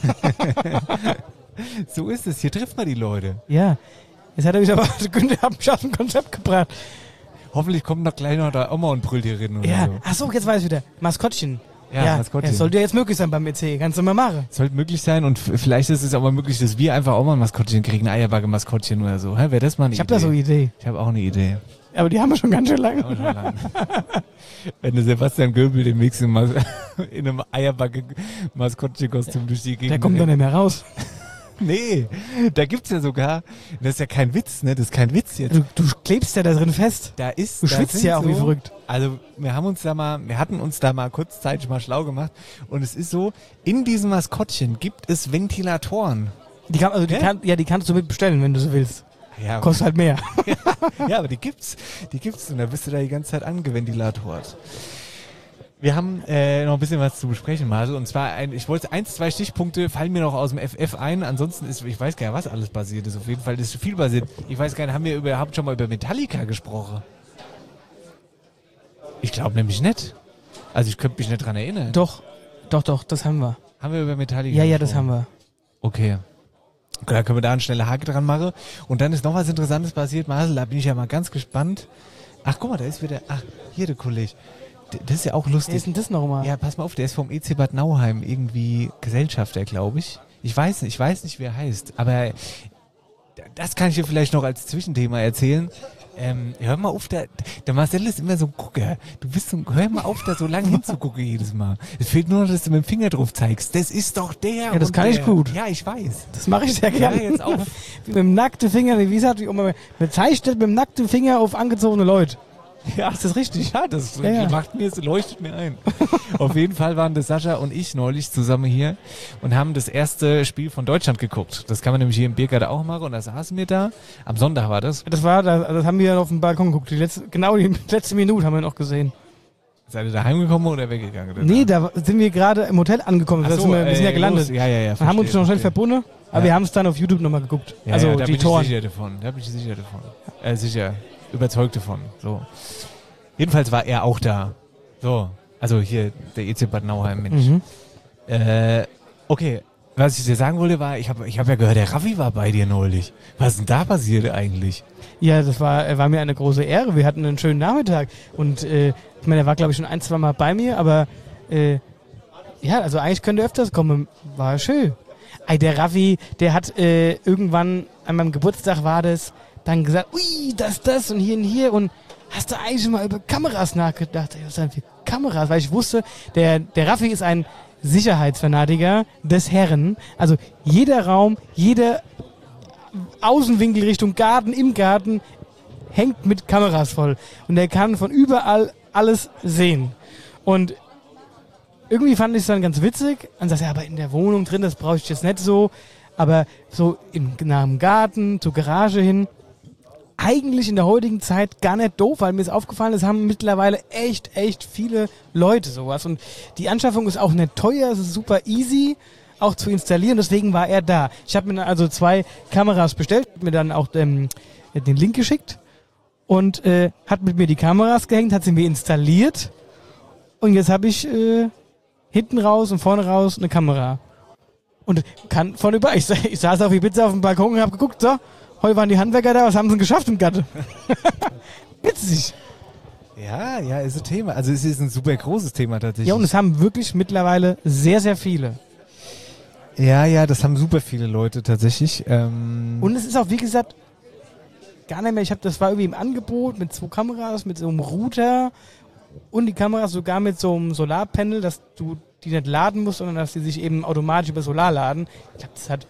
So ist es, hier trifft man die Leute. Ja, jetzt hat er mich aber, Günther hat mich aus dem Konzept gebracht. Hoffentlich kommt noch gleich noch da Oma und brüllt hier rein. Ja, so. ach so, jetzt weiß ich wieder. Maskottchen. Ja, Maskottchen. Das sollte ja jetzt möglich sein beim EC. Kannst du mal machen. Sollte möglich sein und vielleicht ist es aber möglich, dass wir einfach auch mal ein Maskottchen kriegen, ein Eierbacke-Maskottchen oder so. Wäre das mal eine Idee? Ich habe da so eine Idee. Ich habe auch eine Idee. Aber die haben wir schon ganz schön lange. Wenn der Sebastian Göbel demnächst in einem Eierbacke-Maskottchen-Kostüm durch die Gegend... Der kommt doch nicht mehr raus. Nee, da gibt's ja sogar, das ist ja kein Witz, ne? Das ist kein Witz jetzt. Du klebst ja da drin fest. Du schwitzt ja auch wie verrückt. Also wir hatten uns da mal kurzzeitig mal schlau gemacht und es ist so, in diesem Maskottchen gibt es Ventilatoren. Die kannst du mit bestellen, wenn du so willst. Ja, kostet halt mehr. Ja, aber die gibt's und da bist du da die ganze Zeit angeventilatort. Wir haben noch ein bisschen was zu besprechen, Marcel. Und zwar, ich wollte 2 Stichpunkte fallen mir noch aus dem FF ein. Ansonsten ich weiß gar nicht, was alles passiert ist. Auf jeden Fall ist viel passiert. Ich weiß gar nicht, haben wir überhaupt schon mal über Metallica gesprochen? Ich glaube nämlich nicht. Also ich könnte mich nicht dran erinnern. Doch, das haben wir. Haben wir über Metallica Ja, gesprochen? das haben wir. Okay. Da können wir da einen schnellen Haken dran machen. Und dann ist noch was Interessantes passiert, Marcel, da bin ich ja mal ganz gespannt. Ach, guck mal, da ist wieder, hier der Kollege. Das ist ja auch lustig. Wer ist denn das nochmal? Ja, pass mal auf, der ist vom EC Bad Nauheim, irgendwie Gesellschafter, glaube ich. Ich weiß nicht, wer er heißt, aber das kann ich dir vielleicht noch als Zwischenthema erzählen. Hör mal auf, der Marcel ist immer so ein Gucker. Hör mal auf, da so lange hinzugucken jedes Mal. Es fehlt nur noch, dass du mit dem Finger drauf zeigst. Das ist doch der. Ja, das kann ich gut. Ja, ich weiß. Das mache ich sehr gerne. Ja, jetzt auf. Mit dem nackten Finger, wie gesagt, man zeichnet mit dem nackten Finger auf angezogene Leute. Ja, ist das richtig? Ja, das Ja. leuchtet mir ein. Auf jeden Fall waren das Sascha und ich neulich zusammen hier und haben das erste Spiel von Deutschland geguckt. Das kann man nämlich hier im Biergarten auch machen und da saßen wir da. Am Sonntag war das. Das haben wir auf dem Balkon geguckt. Die letzte Minute haben wir noch gesehen. Seid ihr da heimgekommen oder weggegangen? Oder Nee, da sind wir gerade im Hotel angekommen. Ach Da so, sind wir sind ja gelandet. los. Ja, Wir haben uns schon schnell verbunden, aber wir haben es dann auf YouTube nochmal geguckt. Ja, also ja, da die bin Toren. ich sicher davon. Da bin ich sicher davon. Sicher. Überzeugt davon. So. Jedenfalls war er auch da. So. Also hier, der EC Bad Nauheim, Mensch. Okay. Was ich dir sagen wollte war, ich hab ja gehört, der Raffi war bei dir neulich. Was ist denn da passiert eigentlich? Ja, das war mir eine große Ehre. Wir hatten einen schönen Nachmittag und ich meine, er war glaube ich schon 1-2 Mal bei mir, aber ja, also eigentlich könnte er öfters kommen. War schön. Der Raffi, der hat irgendwann an meinem Geburtstag war das, dann gesagt, ui, das und hier und hast du eigentlich schon mal über Kameras nachgedacht? Was sind für Kameras? Weil ich wusste, der Raffi ist ein Sicherheitsfanatiker des Herren. Also jeder Raum, jede Außenwinkel Richtung Garten, im Garten hängt mit Kameras voll. Und er kann von überall alles sehen. Und irgendwie fand ich es dann ganz witzig. Dann sagst du, ja, aber in der Wohnung drin, das brauche ich jetzt nicht so. Aber so nach dem Garten, zur Garage hin, eigentlich in der heutigen Zeit gar nicht doof, weil mir ist aufgefallen, es haben mittlerweile echt viele Leute sowas. Und die Anschaffung ist auch nicht teuer, es ist super easy, auch zu installieren, deswegen war er da. Ich habe mir also 2 Kameras bestellt, mir dann auch den Link geschickt und hat mit mir die Kameras gehängt, hat sie mir installiert und jetzt habe ich hinten raus und vorne raus eine Kamera. Und kann von über, ich saß auf die Pizza auf dem Balkon und habe geguckt, so, heute waren die Handwerker da, was haben sie denn geschafft im Gatte? Witzig. Ja, ist ein Thema. Also es ist ein super großes Thema tatsächlich. Ja, und es haben wirklich mittlerweile sehr viele. Ja, das haben super viele Leute tatsächlich. Und es ist auch, wie gesagt, gar nicht mehr, das war irgendwie im Angebot mit 2 Kameras, mit so einem Router und die Kameras sogar mit so einem Solarpanel, dass du die nicht laden musst, sondern dass die sich eben automatisch über Solar laden. Ich glaube, das hat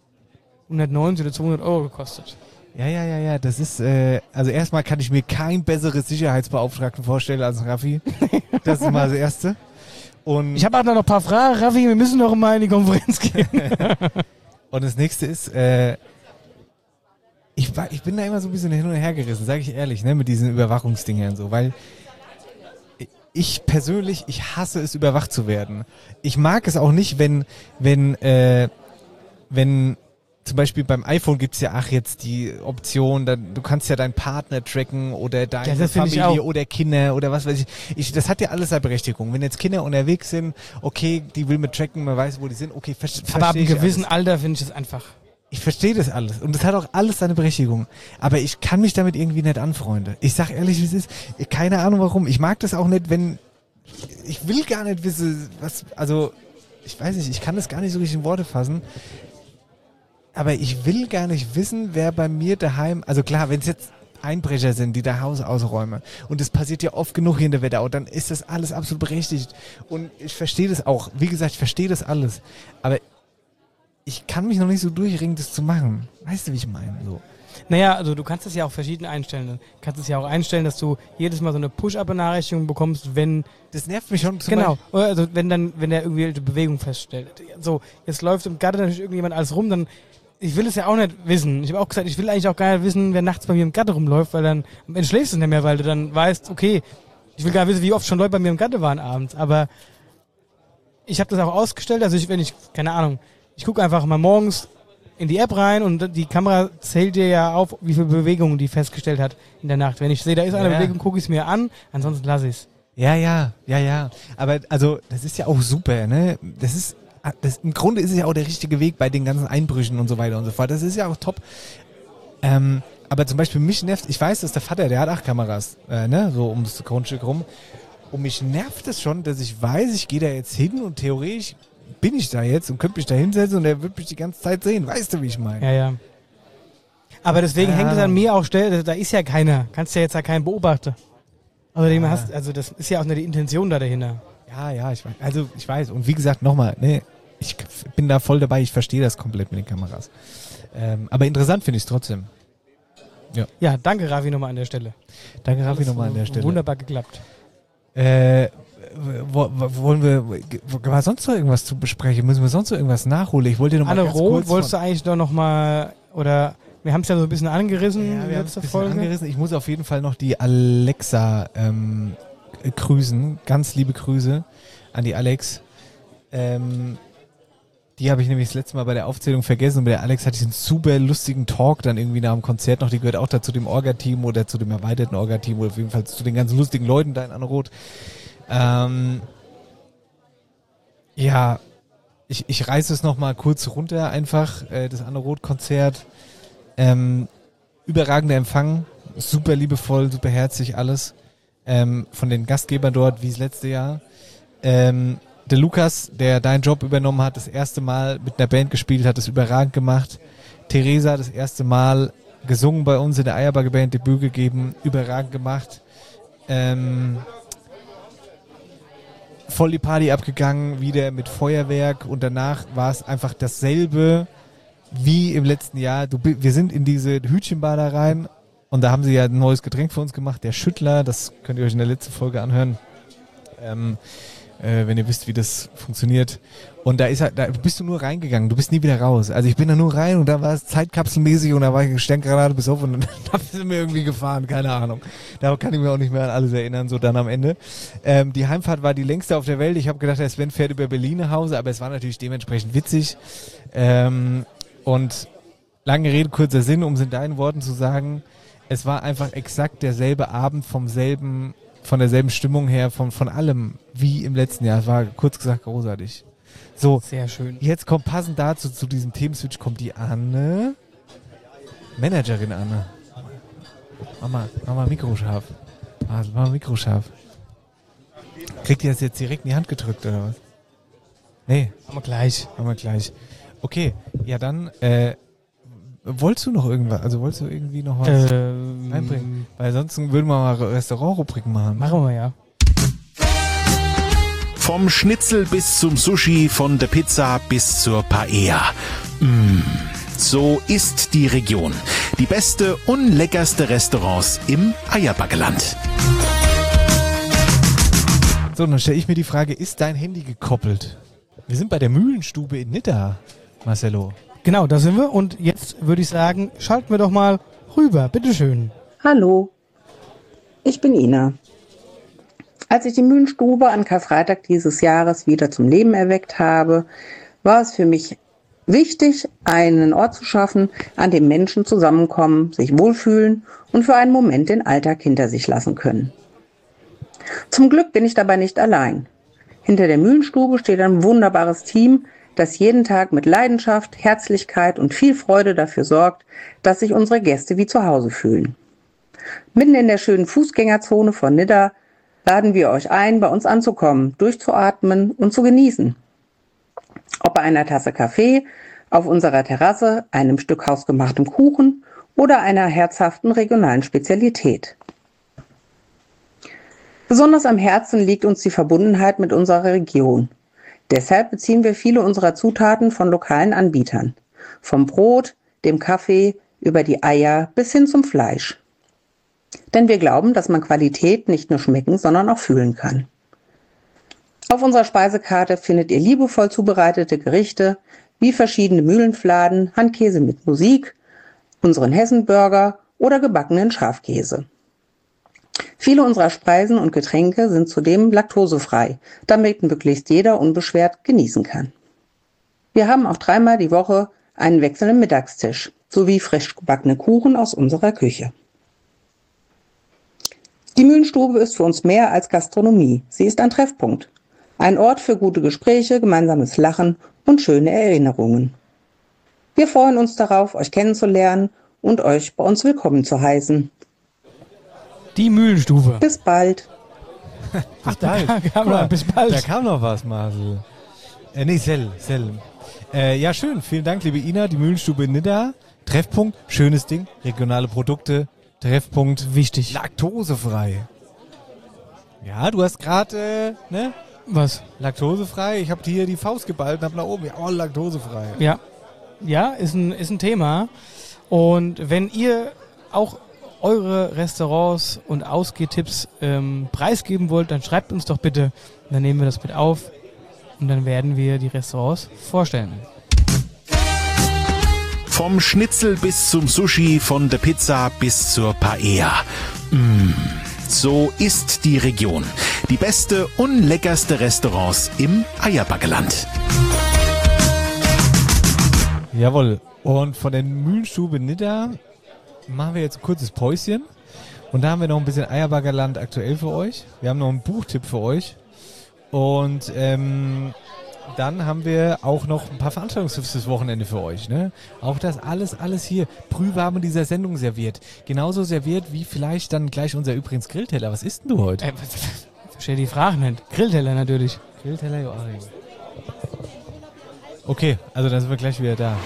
190 oder 200 Euro gekostet. Ja, das ist, also erstmal kann ich mir kein besseres Sicherheitsbeauftragten vorstellen als Raffi. Das ist mal das Erste. Und ich habe auch noch ein paar Fragen, Raffi, wir müssen noch mal in die Konferenz gehen. Und das Nächste ist, ich bin da immer so ein bisschen hin und her gerissen, sage ich ehrlich, ne, mit diesen Überwachungsdingern und so, weil ich persönlich, ich hasse es, überwacht zu werden. Ich mag es auch nicht, wenn zum Beispiel beim iPhone gibt's ja jetzt die Option, du kannst ja deinen Partner tracken oder deine Familie oder Kinder oder was weiß ich. Das hat ja alles seine Berechtigung. Wenn jetzt Kinder unterwegs sind, okay, die will mit tracken, man weiß, wo die sind, okay, aber ab einem gewissen Alter finde ich das einfach. Ich verstehe das alles und das hat auch alles seine Berechtigung. Aber ich kann mich damit irgendwie nicht anfreunden. Ich sag ehrlich, wie es ist. Keine Ahnung warum. Ich mag das auch nicht, ich will gar nicht wissen, ich weiß nicht, ich kann das gar nicht so richtig in Worte fassen. Aber ich will gar nicht wissen, wer bei mir daheim, also klar, wenn es jetzt Einbrecher sind, die das Haus ausräumen und das passiert ja oft genug hier in der Wetterau, dann ist das alles absolut berechtigt. Und ich verstehe das auch. Wie gesagt, ich verstehe das alles. Aber ich kann mich noch nicht so durchringen, das zu machen. Weißt du, wie ich meine? So. Naja, also du kannst es ja auch verschieden einstellen. Du kannst es ja auch einstellen, dass du jedes Mal so eine Push-Up-Benachrichtigung bekommst, wenn... Das nervt mich schon. Genau, also wenn er irgendwie eine Bewegung feststellt. So, jetzt läuft im Garten natürlich irgendjemand alles rum, dann... Ich will es ja auch nicht wissen. Ich habe auch gesagt, ich will eigentlich auch gar nicht wissen, wer nachts bei mir im Garten rumläuft, weil dann schläfst du nicht mehr, weil du dann weißt, okay, ich will gar nicht wissen, wie oft schon Leute bei mir im Garten waren abends. Aber ich habe das auch ausgestellt, also keine Ahnung, ich gucke einfach mal morgens in die App rein und die Kamera zählt dir ja auf, wie viele Bewegungen die festgestellt hat in der Nacht. Wenn ich sehe, da ist eine Bewegung, gucke ich es mir an, ansonsten lasse ich es. Ja. Aber also, das ist ja auch super, ne? Das ist im Grunde ist es ja auch der richtige Weg bei den ganzen Einbrüchen und so weiter und so fort. Das ist ja auch top. Aber zum Beispiel mich nervt, ich weiß, dass der Vater, der hat 8 Kameras, ne, so ums Grundstück rum. Und mich nervt es schon, dass ich weiß, ich gehe da jetzt hin und theoretisch bin ich da jetzt und könnte mich da hinsetzen und er wird mich die ganze Zeit sehen. Weißt du, wie ich meine? Ja, ja. Aber deswegen hängt es an mir auch, da ist ja keiner. Kannst ja jetzt ja keinen beobachten. Also das ist ja auch nicht die Intention da dahinter. Ja, ich weiß. Also ich weiß. Und wie gesagt, nochmal, ne, ich bin da voll dabei, ich verstehe das komplett mit den Kameras. Aber interessant finde ich es trotzdem. Ja, danke Ravi nochmal an der Stelle. Danke Ravi nochmal an der Stelle. Wunderbar geklappt. War sonst noch irgendwas zu besprechen? Müssen wir sonst noch irgendwas nachholen? Ich wollte noch mal Anne ganz Roth, kurz wolltest du eigentlich noch mal, oder wir haben es ja so ein bisschen angerissen Ja, in wir haben es letzter ein bisschen Folge. angerissen. Ich muss auf jeden Fall noch die Alexa grüßen. Ganz liebe Grüße an die Alex. Die habe ich nämlich das letzte Mal bei der Aufzählung vergessen. Und mit der Alex hatte ich einen super lustigen Talk dann irgendwie nach dem Konzert noch. Die gehört auch da zu dem Orga-Team oder zu dem erweiterten Orga-Team oder auf jeden Fall zu den ganz lustigen Leuten da in Anne-Roth. Ja, ich reiße es nochmal kurz runter einfach, das Anne-Roth-Konzert. Überragender Empfang, super liebevoll, super herzlich alles. Von den Gastgebern dort, wie das letzte Jahr. Der Lukas, der deinen Job übernommen hat, das erste Mal mit einer Band gespielt hat, das überragend gemacht. Theresa, das erste Mal gesungen bei uns in der Eierbacke-Band, Debüt gegeben, überragend gemacht. Voll die Party abgegangen, wieder mit Feuerwerk und danach war es einfach dasselbe wie im letzten Jahr. Wir sind in diese Hütchenbar da rein und da haben sie ja ein neues Getränk für uns gemacht, der Schüttler, das könnt ihr euch in der letzten Folge anhören, wenn ihr wisst, wie das funktioniert. Und da bist du nur reingegangen, du bist nie wieder raus. Also ich bin da nur rein und da war es zeitkapselmäßig und da war ich Sterngranate bis auf und dann sind wir irgendwie gefahren, keine Ahnung. Da kann ich mich auch nicht mehr an alles erinnern, so dann am Ende. Die Heimfahrt war die längste auf der Welt. Ich habe gedacht, der Sven fährt über Berlin nach Hause, aber es war natürlich dementsprechend witzig. Und lange Rede, kurzer Sinn, um es in deinen Worten zu sagen, es war einfach exakt derselbe Abend von derselben Stimmung her, von allem wie im letzten Jahr. Es war kurz gesagt großartig. So, sehr schön. Jetzt kommt passend dazu, zu diesem Themenswitch, kommt die Anne. Managerin Anne. Mach mal Mikro scharf. Mach mal Mikro scharf. Kriegt ihr das jetzt direkt in die Hand gedrückt, oder was? Nee. Machen wir gleich. Okay, ja dann, wolltest du noch irgendwas, also wolltest du irgendwie noch was reinbringen? Weil sonst würden wir mal Restaurant-Rubriken machen. Machen wir, ja. Vom Schnitzel bis zum Sushi, von der Pizza bis zur Paella. So ist die Region. Die beste und leckerste Restaurants im Eierbackeland. So, dann stelle ich mir die Frage, ist dein Handy gekoppelt? Wir sind bei der Mühlenstube in Nidda, Marcello. Genau, da sind wir und jetzt würde ich sagen, schalten wir doch mal rüber, bitteschön. Hallo, ich bin Ina. Als ich die Mühlenstube an Karfreitag dieses Jahres wieder zum Leben erweckt habe, war es für mich wichtig, einen Ort zu schaffen, an dem Menschen zusammenkommen, sich wohlfühlen und für einen Moment den Alltag hinter sich lassen können. Zum Glück bin ich dabei nicht allein. Hinter der Mühlenstube steht ein wunderbares Team, das jeden Tag mit Leidenschaft, Herzlichkeit und viel Freude dafür sorgt, dass sich unsere Gäste wie zu Hause fühlen. Mitten in der schönen Fußgängerzone von Nidda laden wir euch ein, bei uns anzukommen, durchzuatmen und zu genießen. Ob bei einer Tasse Kaffee, auf unserer Terrasse, einem Stück hausgemachtem Kuchen oder einer herzhaften regionalen Spezialität. Besonders am Herzen liegt uns die Verbundenheit mit unserer Region. Deshalb beziehen wir viele unserer Zutaten von lokalen Anbietern. Vom Brot, dem Kaffee, über die Eier bis hin zum Fleisch. Denn wir glauben, dass man Qualität nicht nur schmecken, sondern auch fühlen kann. Auf unserer Speisekarte findet ihr liebevoll zubereitete Gerichte wie verschiedene Mühlenfladen, Handkäse mit Musik, unseren Hessenburger oder gebackenen Schafkäse. Viele unserer Speisen und Getränke sind zudem laktosefrei, damit möglichst jeder unbeschwert genießen kann. Wir haben auch 3-mal die Woche einen wechselnden Mittagstisch sowie frisch gebackene Kuchen aus unserer Küche. Die Mühlenstube ist für uns mehr als Gastronomie. Sie ist ein Treffpunkt. Ein Ort für gute Gespräche, gemeinsames Lachen und schöne Erinnerungen. Wir freuen uns darauf, euch kennenzulernen und euch bei uns willkommen zu heißen. Die Mühlenstube. Bis bald. Ach, bis bald. Da kam noch was, Marcel. Nee, Sell. Ja, schön. Vielen Dank, liebe Ina. Die Mühlenstube in Nidda. Treffpunkt, schönes Ding. Regionale Produkte. Treffpunkt. Wichtig. Laktosefrei. Ja, du hast gerade, ne? Was? Laktosefrei. Ich habe hier die Faust geballt und hab nach oben. Ja, oh, laktosefrei. Ja, ist ein Thema. Und wenn ihr auch eure Restaurants und Ausgehtipps preisgeben wollt, dann schreibt uns doch bitte. Dann nehmen wir das mit auf und dann werden wir die Restaurants vorstellen. Vom Schnitzel bis zum Sushi, von der Pizza bis zur Paella. So ist die Region. Die beste und leckerste Restaurants im Eierbackeland. Jawohl. Und von der Mühlenstube Nidda machen wir jetzt ein kurzes Päuschen. Und da haben wir noch ein bisschen Eierbackerland aktuell für euch. Wir haben noch einen Buchtipp für euch. Und dann haben wir auch noch ein paar Veranstaltungstipps fürs Wochenende für euch. Ne? Auch das alles hier brühwarm in dieser Sendung serviert. Genauso serviert wie vielleicht dann gleich unser übrigens Grillteller. Was isst denn du heute? Verstehe die Fragen nicht. Grillteller natürlich. Grillteller, Joachim. Okay, also dann sind wir gleich wieder da.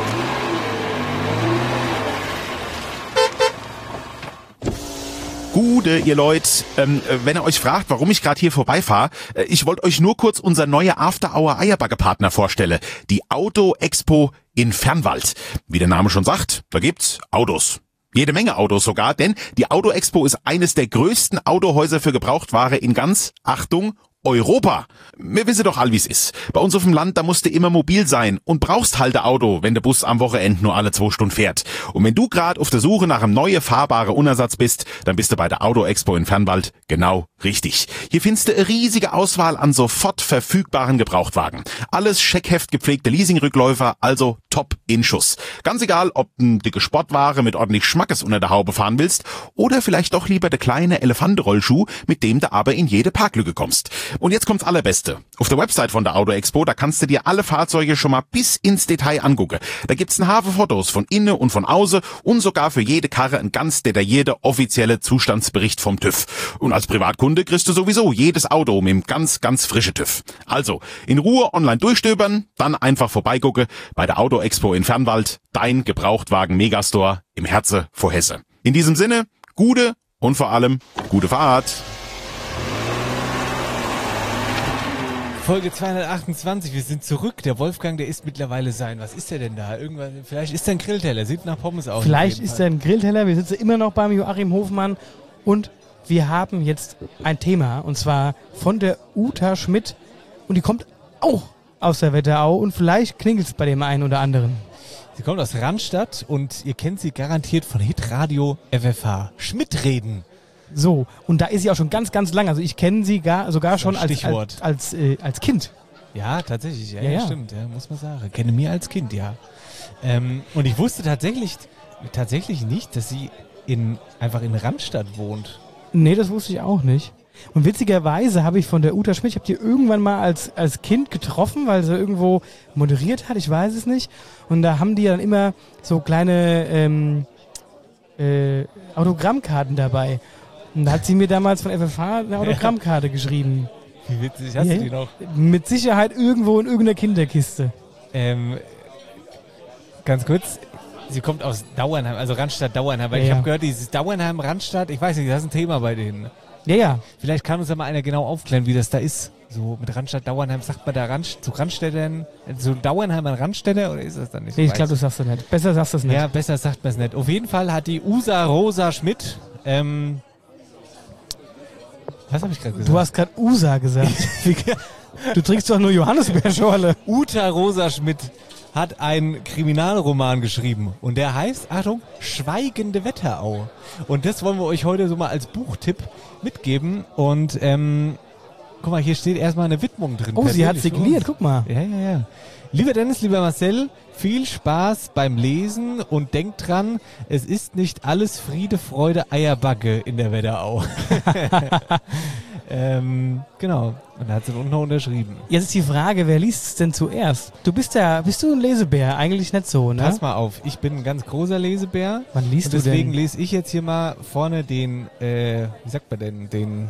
Gute, ihr Leute, wenn ihr euch fragt, warum ich gerade hier vorbeifahre, ich wollte euch nur kurz unser neue After-Hour-Eierbagger-Partner vorstellen, die Auto Expo in Fernwald. Wie der Name schon sagt, da gibt's Autos. Jede Menge Autos sogar, denn die Auto Expo ist eines der größten Autohäuser für Gebrauchtware in ganz, Achtung, Europa. Wir wissen doch all, wie's ist. Bei uns auf dem Land, da musst du immer mobil sein und brauchst halt ein Auto, wenn der Bus am Wochenende nur alle 2 Stunden fährt. Und wenn du gerade auf der Suche nach einem neuen fahrbaren Unersatz bist, dann bist du bei der Auto Expo in Fernwald genau richtig. Hier findest du eine riesige Auswahl an sofort verfügbaren Gebrauchtwagen. Alles Scheckheft gepflegte Leasingrückläufer, also top in Schuss. Ganz egal, ob du dicke Sportware mit ordentlich Schmackes unter der Haube fahren willst oder vielleicht doch lieber der kleine Elefantenrollschuh, mit dem du aber in jede Parklücke kommst. Und jetzt kommt's Allerbeste. Auf der Website von der Auto Expo, da kannst du dir alle Fahrzeuge schon mal bis ins Detail angucken. Da gibt's ein Haufen Fotos von innen und von außen und sogar für jede Karre ein ganz detaillierter offizielle Zustandsbericht vom TÜV. Und als Privatkunde kriegst du sowieso jedes Auto mit einem ganz, ganz frischen TÜV. Also, in Ruhe online durchstöbern, dann einfach vorbeigucken bei der Auto Expo in Fernwald, dein Gebrauchtwagen-Megastore im Herzen vor Hesse. In diesem Sinne, gute und vor allem gute Fahrt. Folge 228, wir sind zurück. Der Wolfgang, der isst mittlerweile sein. Was ist der denn da? Irgendwas, vielleicht ist er ein Grillteller, sieht nach Pommes aus. Vielleicht ist er ein Grillteller. Wir sitzen immer noch beim Joachim Hofmann und wir haben jetzt ein Thema und zwar von der Uta Schmidt und die kommt auch aus der Wetterau und vielleicht klingelt es bei dem einen oder anderen. Sie kommt aus Randstadt und ihr kennt sie garantiert von Hitradio FFH. Schmidt-Reden. So, und da ist sie auch schon ganz, ganz lang. Also ich kenne sie sogar schon als Kind. Ja, tatsächlich. Ja, stimmt. Ja, muss man sagen. Kenne mir als Kind, ja. Und ich wusste tatsächlich nicht, dass sie einfach in Randstadt wohnt. Nee, das wusste ich auch nicht. Und witzigerweise habe ich von der Uta Schmidt, ich habe die irgendwann mal als Kind getroffen, weil sie irgendwo moderiert hat, ich weiß es nicht. Und da haben die dann immer so kleine Autogrammkarten dabei. Und da hat sie mir damals von FFH eine Autogrammkarte geschrieben. Wie witzig, hast du die noch? Mit Sicherheit irgendwo in irgendeiner Kinderkiste. Ganz kurz, sie kommt aus Dauernheim, also Randstadt Dauernheim, weil ich habe gehört, dieses Dauernheim, Randstadt, ich weiß nicht, das ist ein Thema bei denen. Ja. Vielleicht kann uns da mal einer genau aufklären, wie das da ist. So mit Randstadt Dauernheim, sagt man da zu Randstädtern, so Dauernheim an Randstädter oder ist das dann nicht so? Nee, ich glaube, das sagst du nicht. Besser sagst du es nicht. Ja, besser sagt man es nicht. Auf jeden Fall hat die Usa Rosa Schmidt, was habe ich gerade gesagt? Du hast gerade Usa gesagt. Du trinkst doch nur Johannisbeerschorle. Uta Rosa Schmidt hat einen Kriminalroman geschrieben und der heißt, Achtung, Schweigende Wetterau. Und das wollen wir euch heute so mal als Buchtipp mitgeben und guck mal, hier steht erstmal eine Widmung drin. Oh, sie hat signiert, guck mal. Ja. Lieber Dennis, lieber Marcel, viel Spaß beim Lesen und denkt dran, es ist nicht alles Friede, Freude, Eierbacke in der Wetterau. Genau. Und er hat es unten noch unterschrieben. Jetzt ist die Frage, wer liest es denn zuerst? Bist du ein Lesebär? Eigentlich nicht so, ne? Pass mal auf, ich bin ein ganz großer Lesebär. Wann liest und du deswegen denn? lese ich jetzt hier mal vorne den, wie sagt man denn,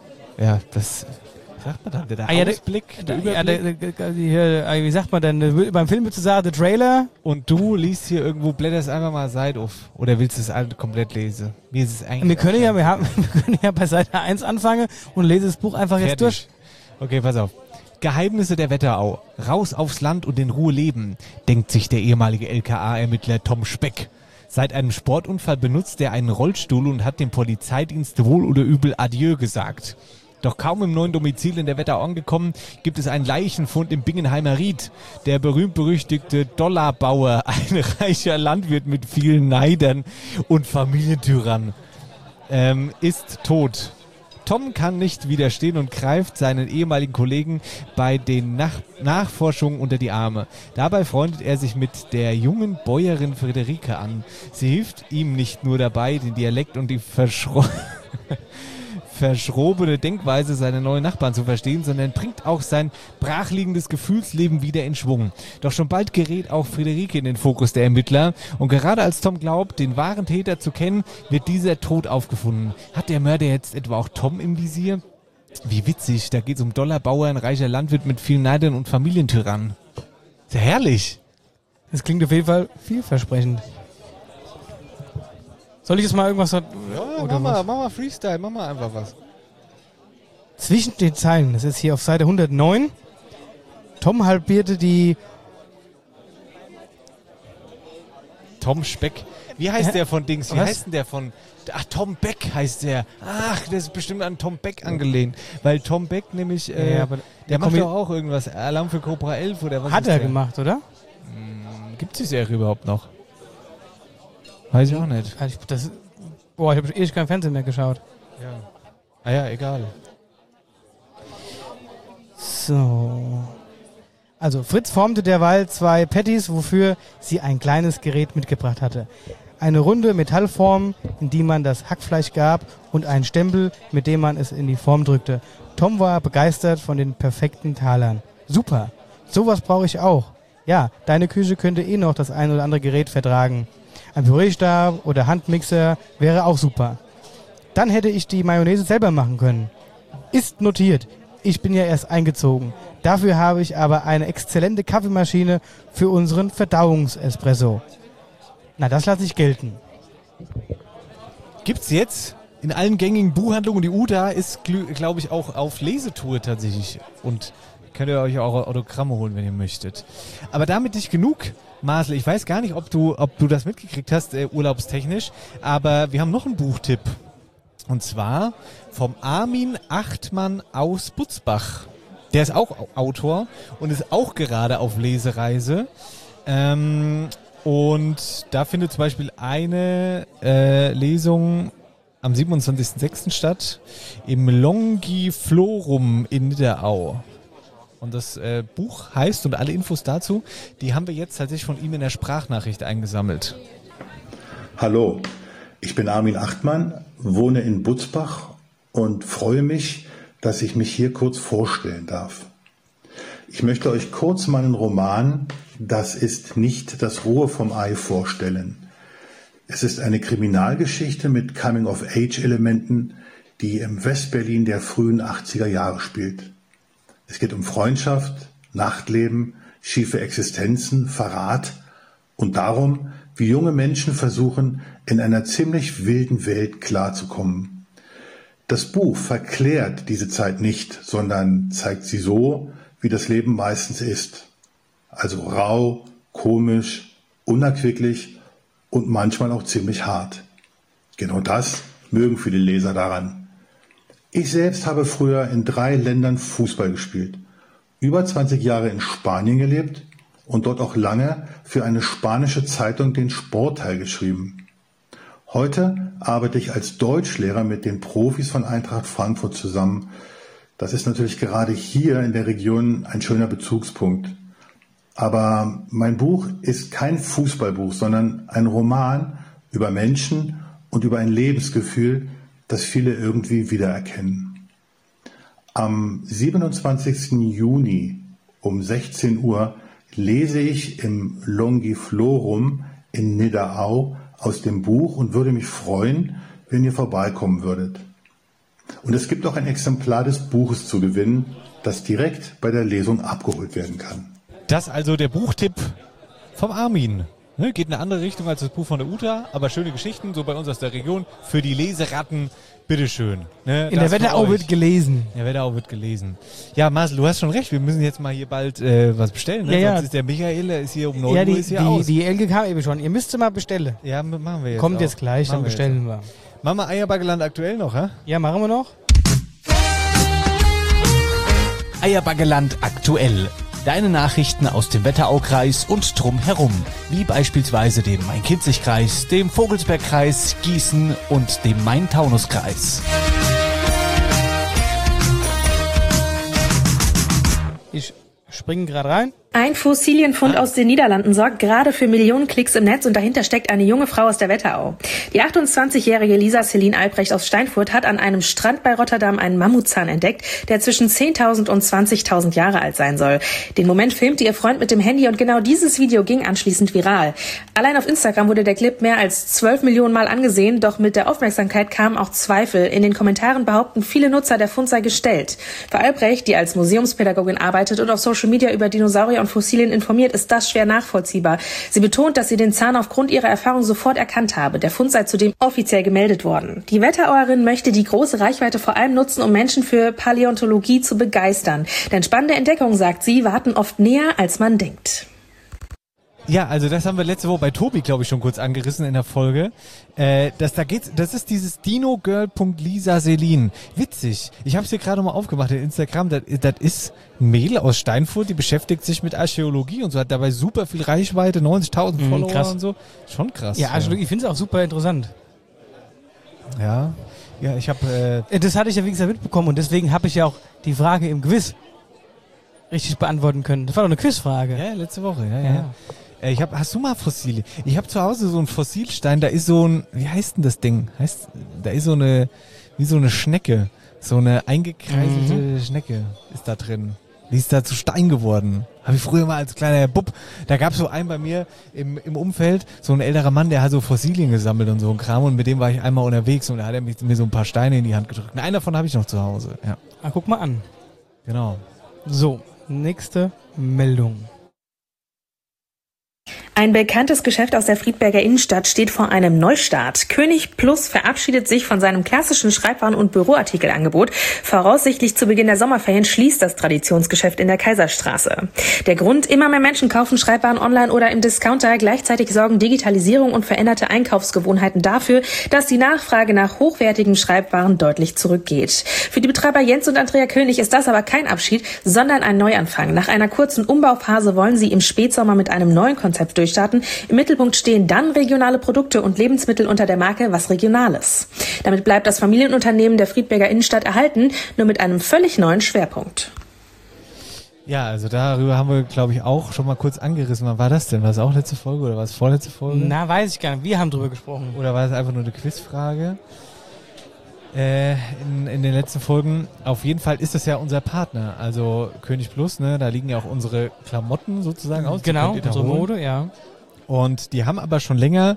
wie sagt man dann, der Ausblick, der Überblick. Wie sagt man denn? Beim Film würdest du sagen, der Trailer? Und du liest hier irgendwo, blätterst einfach mal Seite auf. Oder willst du es alle komplett lesen? Mir ist es eigentlich... Wir können ja bei Seite 1 anfangen und lese das Buch einfach jetzt durch. Okay, pass auf. Geheimnisse der Wetterau. Raus aufs Land und in Ruhe leben, denkt sich der ehemalige LKA-Ermittler Tom Speck. Seit einem Sportunfall benutzt er einen Rollstuhl und hat dem Polizeidienst wohl oder übel Adieu gesagt. Doch kaum im neuen Domizil in der Wetterau angekommen, gibt es einen Leichenfund im Bingenheimer Ried. Der berühmt-berüchtigte Dollarbauer, ein reicher Landwirt mit vielen Neidern und Familientyrannen, ist tot. Tom kann nicht widerstehen und greift seinen ehemaligen Kollegen bei den Nachforschungen unter die Arme. Dabei freundet er sich mit der jungen Bäuerin Friederike an. Sie hilft ihm nicht nur dabei, den Dialekt und die verschrobene Denkweise seiner neuen Nachbarn zu verstehen, sondern bringt auch sein brachliegendes Gefühlsleben wieder in Schwung. Doch schon bald gerät auch Friederike in den Fokus der Ermittler und gerade als Tom glaubt, den wahren Täter zu kennen, wird dieser tot aufgefunden. Hat der Mörder jetzt etwa auch Tom im Visier? Wie witzig, da geht es um Dollarbauer, ein reicher Landwirt mit vielen Neidern und Familientyrannen. Ist ja herrlich. Das klingt auf jeden Fall vielversprechend. Soll ich jetzt mal irgendwas... Ja, mach mal Freestyle, mach mal einfach was. Zwischen den Zeilen, das ist hier auf Seite 109. Tom halbierte die... Tom Speck. Wie heißt der von Dings? Wie heißt denn der von... Ach, Tom Beck heißt der. Ach, das ist bestimmt an Tom Beck angelehnt. Weil Tom Beck nämlich... der macht doch auch irgendwas. Alarm für Cobra 11 oder was? Hat er gemacht, oder? Gibt es die Serie überhaupt noch? Weiß ich auch nicht. Ich habe ewig kein Fernsehen mehr geschaut. Ja. Ah ja, egal. So. Also Fritz formte derweil 2 Patties, wofür sie ein kleines Gerät mitgebracht hatte. Eine runde Metallform, in die man das Hackfleisch gab und einen Stempel, mit dem man es in die Form drückte. Tom war begeistert von den perfekten Talern. Super, sowas brauche ich auch. Ja, deine Küche könnte eh noch das ein oder andere Gerät vertragen. Ein Pürierstab oder Handmixer wäre auch super. Dann hätte ich die Mayonnaise selber machen können. Ist notiert. Ich bin ja erst eingezogen. Dafür habe ich aber eine exzellente Kaffeemaschine für unseren Verdauungsespresso. Na, das lasse ich gelten. Gibt's jetzt in allen gängigen Buchhandlungen. Die UDA ist, glaube ich, auch auf Lesetour tatsächlich. Und könnt ihr euch auch Autogramme holen, wenn ihr möchtet. Aber damit nicht genug, Marcel. Ich weiß gar nicht, ob du das mitgekriegt hast, urlaubstechnisch. Aber wir haben noch einen Buchtipp. Und zwar vom Armin Achtmann aus Butzbach. Der ist auch Autor und ist auch gerade auf Lesereise. Und da findet zum Beispiel eine Lesung am 27.06. statt im Longiflorum in Niederau. Und das Buch heißt, und alle Infos dazu, die haben wir jetzt tatsächlich von ihm in der Sprachnachricht eingesammelt. Hallo, ich bin Armin Achtmann, wohne in Butzbach und freue mich, dass ich mich hier kurz vorstellen darf. Ich möchte euch kurz meinen Roman Das ist nicht das Rohe vom Ei vorstellen. Es ist eine Kriminalgeschichte mit Coming-of-Age-Elementen, die im Westberlin der frühen 80er Jahre spielt. Es geht um Freundschaft, Nachtleben, schiefe Existenzen, Verrat und darum, wie junge Menschen versuchen, in einer ziemlich wilden Welt klarzukommen. Das Buch verklärt diese Zeit nicht, sondern zeigt sie so, wie das Leben meistens ist. Also rau, komisch, unerquicklich und manchmal auch ziemlich hart. Genau das mögen viele Leser daran. Ich selbst habe früher in 3 Ländern Fußball gespielt, über 20 Jahre in Spanien gelebt und dort auch lange für eine spanische Zeitung den Sportteil geschrieben. Heute arbeite ich als Deutschlehrer mit den Profis von Eintracht Frankfurt zusammen. Das ist natürlich gerade hier in der Region ein schöner Bezugspunkt. Aber mein Buch ist kein Fußballbuch, sondern ein Roman über Menschen und über ein Lebensgefühl, das viele irgendwie wiedererkennen. Am 27. Juni um 16 Uhr lese ich im Longiflorum in Nidderau aus dem Buch und würde mich freuen, wenn ihr vorbeikommen würdet. Und es gibt auch ein Exemplar des Buches zu gewinnen, das direkt bei der Lesung abgeholt werden kann. Das also der Buchtipp vom Armin. Ne, geht in eine andere Richtung als das Buch von der Uta, aber schöne Geschichten, so bei uns aus der Region. Für die Leseratten, bitteschön. Ne, In der Wetterau wird gelesen. In der Wetterau wird gelesen. Ja, Marcel, du hast schon recht, wir müssen jetzt mal hier bald was bestellen. Ne? Ja, Sonst ist der Michael, der ist hier um 9 Ja, Uhr ist hier aus. die Elke kam eben schon. Ihr müsst mal bestellen. Ja, machen wir jetzt Kommt auch. jetzt gleich, dann Machen wir bestellen wir. Machen wir Eierbaggeland aktuell noch, hä? Ja, machen wir noch. Eierbaggeland aktuell. Deine Nachrichten aus dem Wetteraukreis und drumherum, wie beispielsweise dem Main-Kinzig-Kreis, dem Vogelsbergkreis, Gießen und dem Main-Taunus-Kreis. Ich springe gerade rein. Ein Fossilienfund aus den Niederlanden sorgt gerade für Millionen Klicks im Netz und dahinter steckt eine junge Frau aus der Wetterau. Die 28-jährige Lisa Celine Albrecht aus Steinfurt hat an einem Strand bei Rotterdam einen Mammutzahn entdeckt, der zwischen 10.000 und 20.000 Jahre alt sein soll. Den Moment filmte ihr Freund mit dem Handy und genau dieses Video ging anschließend viral. Allein auf Instagram wurde der Clip mehr als 12 Millionen Mal angesehen, doch mit der Aufmerksamkeit kamen auch Zweifel. In den Kommentaren behaupten viele Nutzer, der Fund sei gestellt. Für Albrecht, die als Museumspädagogin arbeitet und auf Social Media über Dinosaurier und Fossilien informiert, ist das schwer nachvollziehbar. Sie betont, dass sie den Zahn aufgrund ihrer Erfahrung sofort erkannt habe. Der Fund sei zudem offiziell gemeldet worden. Die Wetterauerin möchte die große Reichweite vor allem nutzen, um Menschen für Paläontologie zu begeistern. Denn spannende Entdeckungen, sagt sie, warten oft näher, als man denkt. Ja, also das haben wir letzte Woche bei Tobi, glaube ich, schon kurz angerissen in der Folge. Das ist dieses dinogirl.Lisa Celine. Witzig. Ich habe es hier gerade mal aufgemacht in Instagram. Das ist ein Mädel aus Steinfurt, die beschäftigt sich mit Archäologie und so, hat dabei super viel Reichweite, 90.000 Follower krass. und so. Schon krass. Ja, Archäologie, ich finde es auch super interessant. Ja, ich habe... Das hatte ich ja, wie gesagt, mitbekommen und deswegen habe ich ja auch die Frage im Quiz richtig beantworten können. Das war doch eine Quizfrage. Ja, letzte Woche, ja. Hast du mal Fossilien? Ich habe zu Hause so einen Fossilstein, da ist so ein, wie heißt denn das Ding? Da ist so eine, wie so eine Schnecke, so eine eingekreiselte Schnecke ist da drin. Die ist da zu Stein geworden. Habe ich früher mal als kleiner Bub, da gab es so einen bei mir im Umfeld, so ein älterer Mann, der hat so Fossilien gesammelt und so ein Kram und mit dem war ich einmal unterwegs und da hat er mir so ein paar Steine in die Hand gedrückt. Und einen davon habe ich noch zu Hause, ja. Ah, guck mal an. Genau. So, nächste Meldung. Ein bekanntes Geschäft aus der Friedberger Innenstadt steht vor einem Neustart. König Plus verabschiedet sich von seinem klassischen Schreibwaren- und Büroartikelangebot. Voraussichtlich zu Beginn der Sommerferien schließt das Traditionsgeschäft in der Kaiserstraße. Der Grund: immer mehr Menschen kaufen Schreibwaren online oder im Discounter. Gleichzeitig sorgen Digitalisierung und veränderte Einkaufsgewohnheiten dafür, dass die Nachfrage nach hochwertigen Schreibwaren deutlich zurückgeht. Für die Betreiber Jens und Andrea König ist das aber kein Abschied, sondern ein Neuanfang. Nach einer kurzen Umbauphase wollen sie im Spätsommer mit einem neuen Konzept durchstarten. Im Mittelpunkt stehen dann regionale Produkte und Lebensmittel unter der Marke Was Regionales. Damit bleibt das Familienunternehmen der Friedberger Innenstadt erhalten, nur mit einem völlig neuen Schwerpunkt. Ja, also darüber haben wir, glaube ich, auch schon mal kurz angerissen. Wann war das denn? War es auch letzte Folge oder war es vorletzte Folge? Na, weiß ich gar nicht. Wir haben drüber gesprochen. Oder war es einfach nur eine Quizfrage? In den letzten Folgen. Auf jeden Fall ist das ja unser Partner, also König Plus, ne? Da liegen ja auch unsere Klamotten sozusagen aus. Genau, unsere Mode, ja. Und die haben aber schon länger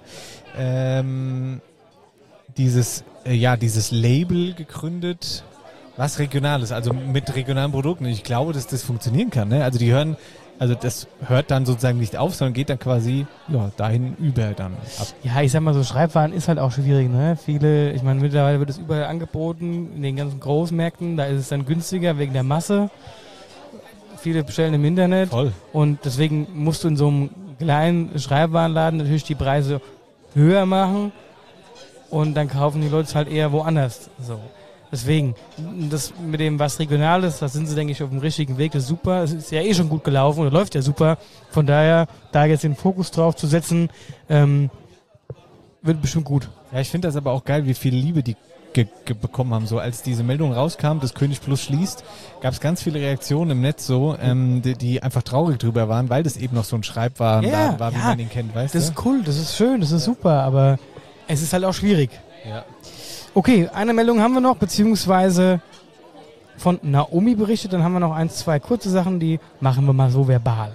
dieses Label gegründet, was Regionales, also mit regionalen Produkten. Und ich glaube, dass das funktionieren kann, ne? Also das hört dann sozusagen nicht auf, sondern geht dann quasi dahin über dann ab. Ja, ich sag mal so, Schreibwaren ist halt auch schwierig, ne? Ich meine, mittlerweile wird es überall angeboten, in den ganzen Großmärkten, da ist es dann günstiger wegen der Masse. Viele bestellen im Internet. Voll. Und deswegen musst du in so einem kleinen Schreibwarenladen natürlich die Preise höher machen und dann kaufen die Leute es halt eher woanders. So. Deswegen, das mit dem was Regionales, da sind sie, denke ich, auf dem richtigen Weg. Das ist super. Es ist ja eh schon gut gelaufen und läuft ja super. Von daher, da jetzt den Fokus drauf zu setzen, wird bestimmt gut. Ja, ich finde das aber auch geil, wie viel Liebe die bekommen haben. So, als diese Meldung rauskam, dass König Plus schließt, gab es ganz viele Reaktionen im Netz so, die einfach traurig drüber waren, weil das eben noch so ein Schreibwaren war, wie man ihn kennt, weißt du? Das ist cool, das ist schön, das ist super, aber es ist halt auch schwierig. Ja. Okay, eine Meldung haben wir noch, beziehungsweise von Naomi berichtet. Dann haben wir noch 1, 2 kurze Sachen, die machen wir mal so verbal.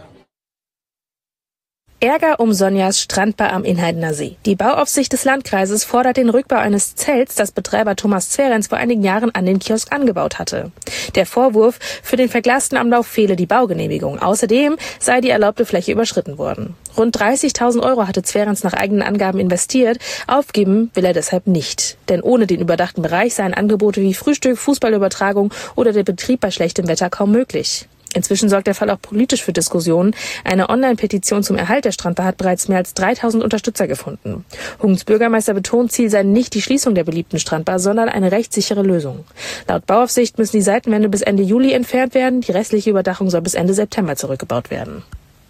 Ärger um Sonjas Strandbar am Inheidener See. Die Bauaufsicht des Landkreises fordert den Rückbau eines Zelts, das Betreiber Thomas Zwerenz vor einigen Jahren an den Kiosk angebaut hatte. Der Vorwurf, für den verglasten Anlauf fehle die Baugenehmigung. Außerdem sei die erlaubte Fläche überschritten worden. Rund 30.000 € hatte Zwerenz nach eigenen Angaben investiert. Aufgeben will er deshalb nicht. Denn ohne den überdachten Bereich seien Angebote wie Frühstück, Fußballübertragung oder der Betrieb bei schlechtem Wetter kaum möglich. Inzwischen sorgt der Fall auch politisch für Diskussionen. Eine Online-Petition zum Erhalt der Strandbar hat bereits mehr als 3.000 Unterstützer gefunden. Hungens Bürgermeister betont, Ziel sei nicht die Schließung der beliebten Strandbar, sondern eine rechtssichere Lösung. Laut Bauaufsicht müssen die Seitenwände bis Ende Juli entfernt werden. Die restliche Überdachung soll bis Ende September zurückgebaut werden.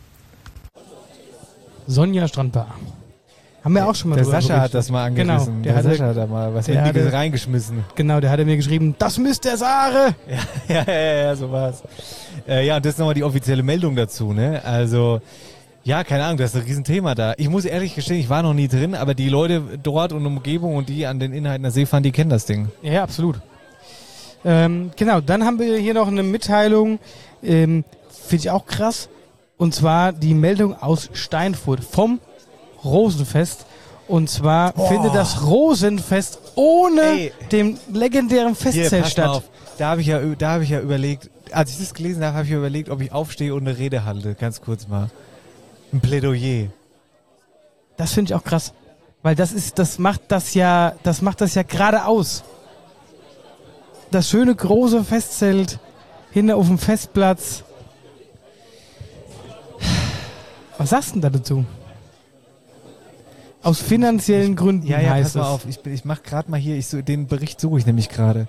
Sonja Strandbar. Haben wir auch schon mal Der drüber Sascha berichtet. hat das mal angerissen. Genau, Sascha hat da mal was Wichtiges reingeschmissen. Genau, der hatte mir geschrieben, das müsst ihr sagen. Ja, so war's. Ja, und das ist nochmal die offizielle Meldung dazu, ne? Also, ja, keine Ahnung, das ist ein Riesenthema da. Ich muss ehrlich gestehen, ich war noch nie drin, aber die Leute dort und Umgebung und die an den Inheidener See fahren, die kennen das Ding. Ja, absolut. Genau, dann haben wir hier noch eine Mitteilung, finde ich auch krass, und zwar die Meldung aus Steinfurt vom Rosenfest. Und zwar findet das Rosenfest ohne dem legendären Festzelt pass statt. mal auf. Da habe ich ja überlegt, als ich das gelesen habe, habe ich überlegt, ob ich aufstehe und eine Rede halte. Ganz kurz mal. Ein Plädoyer. Das finde ich auch krass. Weil das macht das ja gerade aus. Das schöne große Festzelt hinten auf dem Festplatz. Was sagst du denn da dazu? Aus finanziellen Gründen Ja, heißt pass mal es. auf. Ich mache gerade mal hier, den Bericht suche ich nämlich gerade.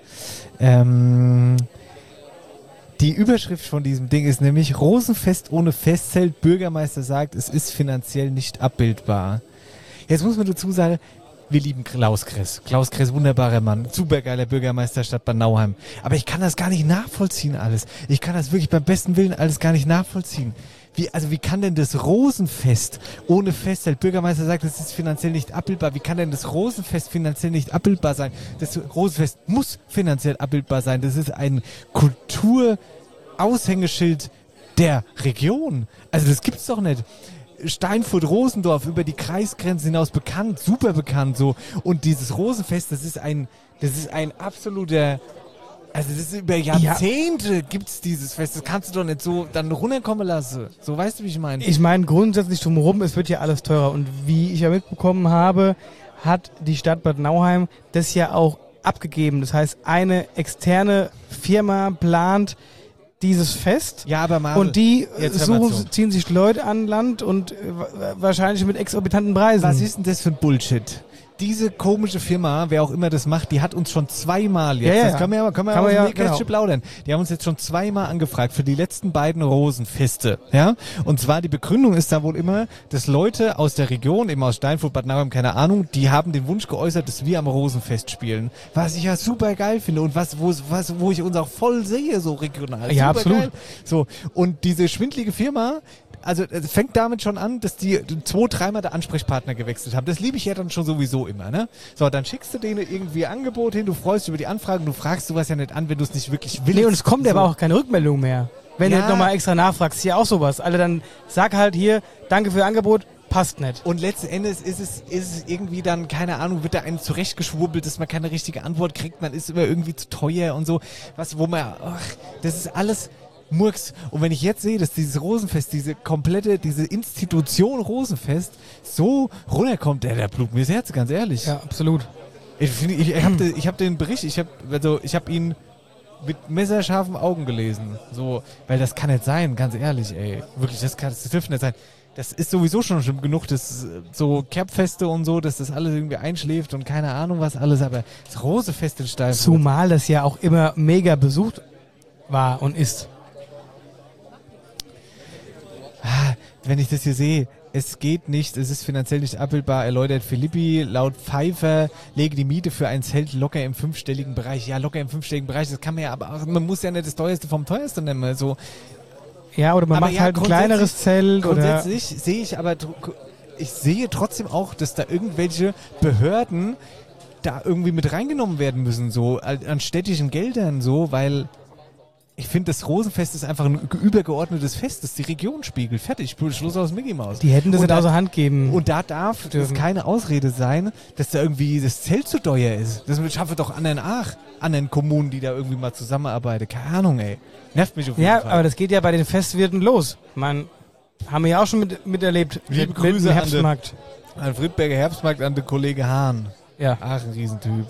Die Überschrift von diesem Ding ist nämlich Rosenfest ohne Festzelt. Bürgermeister sagt, es ist finanziell nicht abbildbar. Jetzt muss man dazu sagen, wir lieben Klaus Kress. Klaus Kress, wunderbarer Mann, supergeiler Bürgermeister Stadt Bad Nauheim. Aber ich kann das gar nicht nachvollziehen alles. Ich kann das wirklich beim besten Willen alles gar nicht nachvollziehen. Wie kann denn das Rosenfest ohne Festzelt? Bürgermeister sagt, das ist finanziell nicht abbildbar. Wie kann denn das Rosenfest finanziell nicht abbildbar sein? Das Rosenfest muss finanziell abbildbar sein. Das ist ein Kulturaushängeschild der Region. Also das gibt's doch nicht. Steinfurt-Rosendorf über die Kreisgrenzen hinaus bekannt, super bekannt so. Und dieses Rosenfest, das ist ein absoluter... Also das ist über Jahrzehnte gibt's dieses Fest. Das kannst du doch nicht so dann runterkommen lassen. So, weißt du, wie ich meine? Ich meine grundsätzlich drumherum, es wird ja alles teurer. Und wie ich ja mitbekommen habe, hat die Stadt Bad Nauheim das ja auch abgegeben. Das heißt, eine externe Firma plant dieses Fest. Ja, aber Marcel, und die ziehen sich Leute an Land und wahrscheinlich mit exorbitanten Preisen. Was ist denn das für ein Bullshit? Diese komische Firma, wer auch immer das macht, die hat uns schon zweimal jetzt, das können wir aus dem Nähkästchen plaudern, die haben uns jetzt schon zweimal angefragt für die letzten beiden Rosenfeste, ja, und zwar die Begründung ist da wohl immer, dass Leute aus der Region, eben aus Steinfurt, Bad Nauheim, keine Ahnung, die haben den Wunsch geäußert, dass wir am Rosenfest spielen, was ich ja super geil finde und wo ich uns auch voll sehe, so regional. Ja, super absolut. Geil. So, und diese schwindlige Firma, also es fängt damit schon an, dass die 2-3 Mal der Ansprechpartner gewechselt haben. Das liebe ich ja dann schon sowieso immer, ne? So, dann schickst du denen irgendwie ein Angebot hin, du freust dich über die Anfragen, du fragst sowas ja nicht an, wenn du es nicht wirklich willst. Nee, und es kommt aber auch keine Rückmeldung mehr. Wenn du nochmal extra nachfragst, hier auch sowas. Also dann sag halt hier, danke für Ihr Angebot, passt nicht. Und letzten Endes ist es irgendwie dann, keine Ahnung, wird da einem zurechtgeschwurbelt, dass man keine richtige Antwort kriegt, man ist immer irgendwie zu teuer und so. Das ist alles Murks. Und wenn ich jetzt sehe, dass dieses Rosenfest, diese Institution Rosenfest so runterkommt, der blutet mir das Herz, ganz ehrlich. Ja, absolut. Ich hab den Bericht, ich hab ihn mit messerscharfen Augen gelesen. So, weil das kann nicht sein, ganz ehrlich, ey. Wirklich, das dürfte nicht sein. Das ist sowieso schon schlimm genug, dass so Kerbfeste und so, dass das alles irgendwie einschläft und keine Ahnung was alles, aber das Rosenfest in Steinfurt. Zumal das ja auch immer mega besucht war und ist. Wenn ich das hier sehe, es geht nicht, es ist finanziell nicht abbildbar, erläutert Philippi. Laut Pfeiffer lege die Miete für ein Zelt locker im 5-stelligen Bereich. Ja, locker im 5-stelligen Bereich, das kann man ja, aber auch, man muss ja nicht das teuerste vom teuersten nehmen. So. Ja, oder man macht halt ein kleineres Zelt. Grundsätzlich sehe ich sehe trotzdem auch, dass da irgendwelche Behörden da irgendwie mit reingenommen werden müssen, so an städtischen Geldern, so, weil Ich finde, das Rosenfest ist einfach ein übergeordnetes Fest, das die Region spiegelt. Fertig, Schluss aus Mickey Maus. Die hätten das nicht außer Hand geben. Und da darf das keine Ausrede sein, dass da irgendwie das Zelt zu teuer ist. Das schaffe doch anderen Kommunen, die da irgendwie mal zusammenarbeiten. Keine Ahnung, ey. Nervt mich auf jeden Fall. Ja, aber das geht ja bei den Festwirten los. Man, haben wir ja auch schon miterlebt. Liebe mit Grüße dem Herbstmarkt. an Friedberger Herbstmarkt, an den Kollege Hahn. Ja. Ach, ein Riesentyp.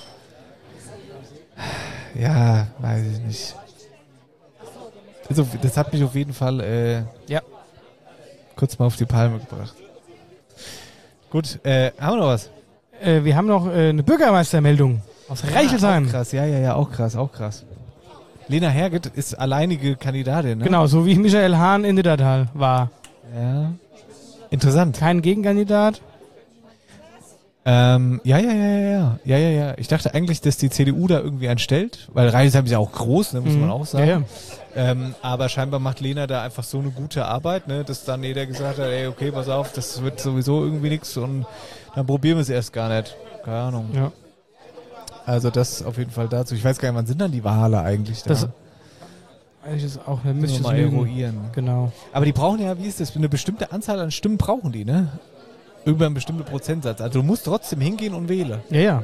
Ja, weiß ich nicht. Also, das hat mich auf jeden Fall kurz mal auf die Palme gebracht. Gut, haben wir noch was? Wir haben noch eine Bürgermeistermeldung aus Reichelsheim. Auch krass, ja, auch krass. Lena Herget ist alleinige Kandidatin, ne? Genau, so wie Michael Hahn in Niddertal war. Ja. Interessant. Kein Gegenkandidat. Ja. Ich dachte eigentlich, dass die CDU da irgendwie einen stellt, weil Reichelsheim ist ja auch groß, ne, muss man auch sagen. Ja. Aber scheinbar macht Lena da einfach so eine gute Arbeit, ne, dass dann jeder gesagt hat, ey, okay, pass auf, das wird sowieso irgendwie nichts und dann probieren wir es erst gar nicht. Keine Ahnung. Ja. Also das auf jeden Fall dazu. Ich weiß gar nicht, wann sind dann die Wahlen eigentlich da? Das ist auch, müsste ich mal eruieren. Genau. Aber die brauchen ja, wie ist das, eine bestimmte Anzahl an Stimmen brauchen die, ne? Über einen bestimmten Prozentsatz. Also du musst trotzdem hingehen und wählen. Ja.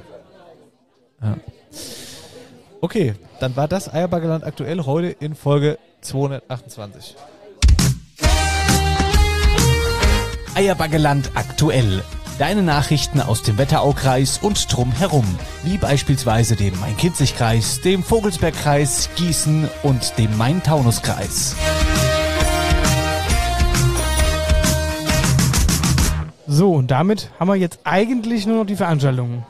Okay, dann war das Eierbaggerland aktuell heute in Folge 228. Eierbaggerland aktuell. Deine Nachrichten aus dem Wetteraukreis und drumherum, wie beispielsweise dem Main-Kinzig-Kreis, dem Vogelsbergkreis, Gießen und dem Main-Taunus-Kreis. So, und damit haben wir jetzt eigentlich nur noch die Veranstaltungen.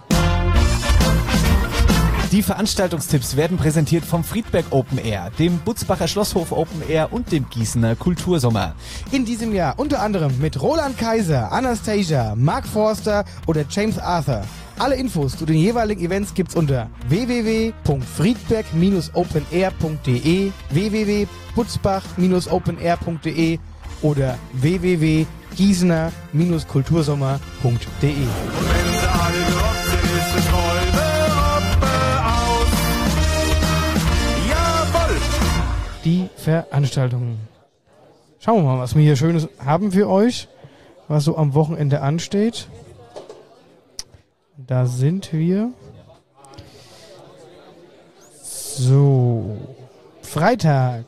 Die Veranstaltungstipps werden präsentiert vom Friedberg Open Air, dem Butzbacher Schlosshof Open Air und dem Gießener Kultursommer. In diesem Jahr unter anderem mit Roland Kaiser, Anastasia, Mark Forster oder James Arthur. Alle Infos zu den jeweiligen Events gibt's unter www.friedberg-openair.de, www.butzbach-openair.de oder www.gießener-kultursommer.de. Die Veranstaltungen. Schauen wir mal, was wir hier Schönes haben für euch, was so am Wochenende ansteht. Da sind wir. So. Freitag.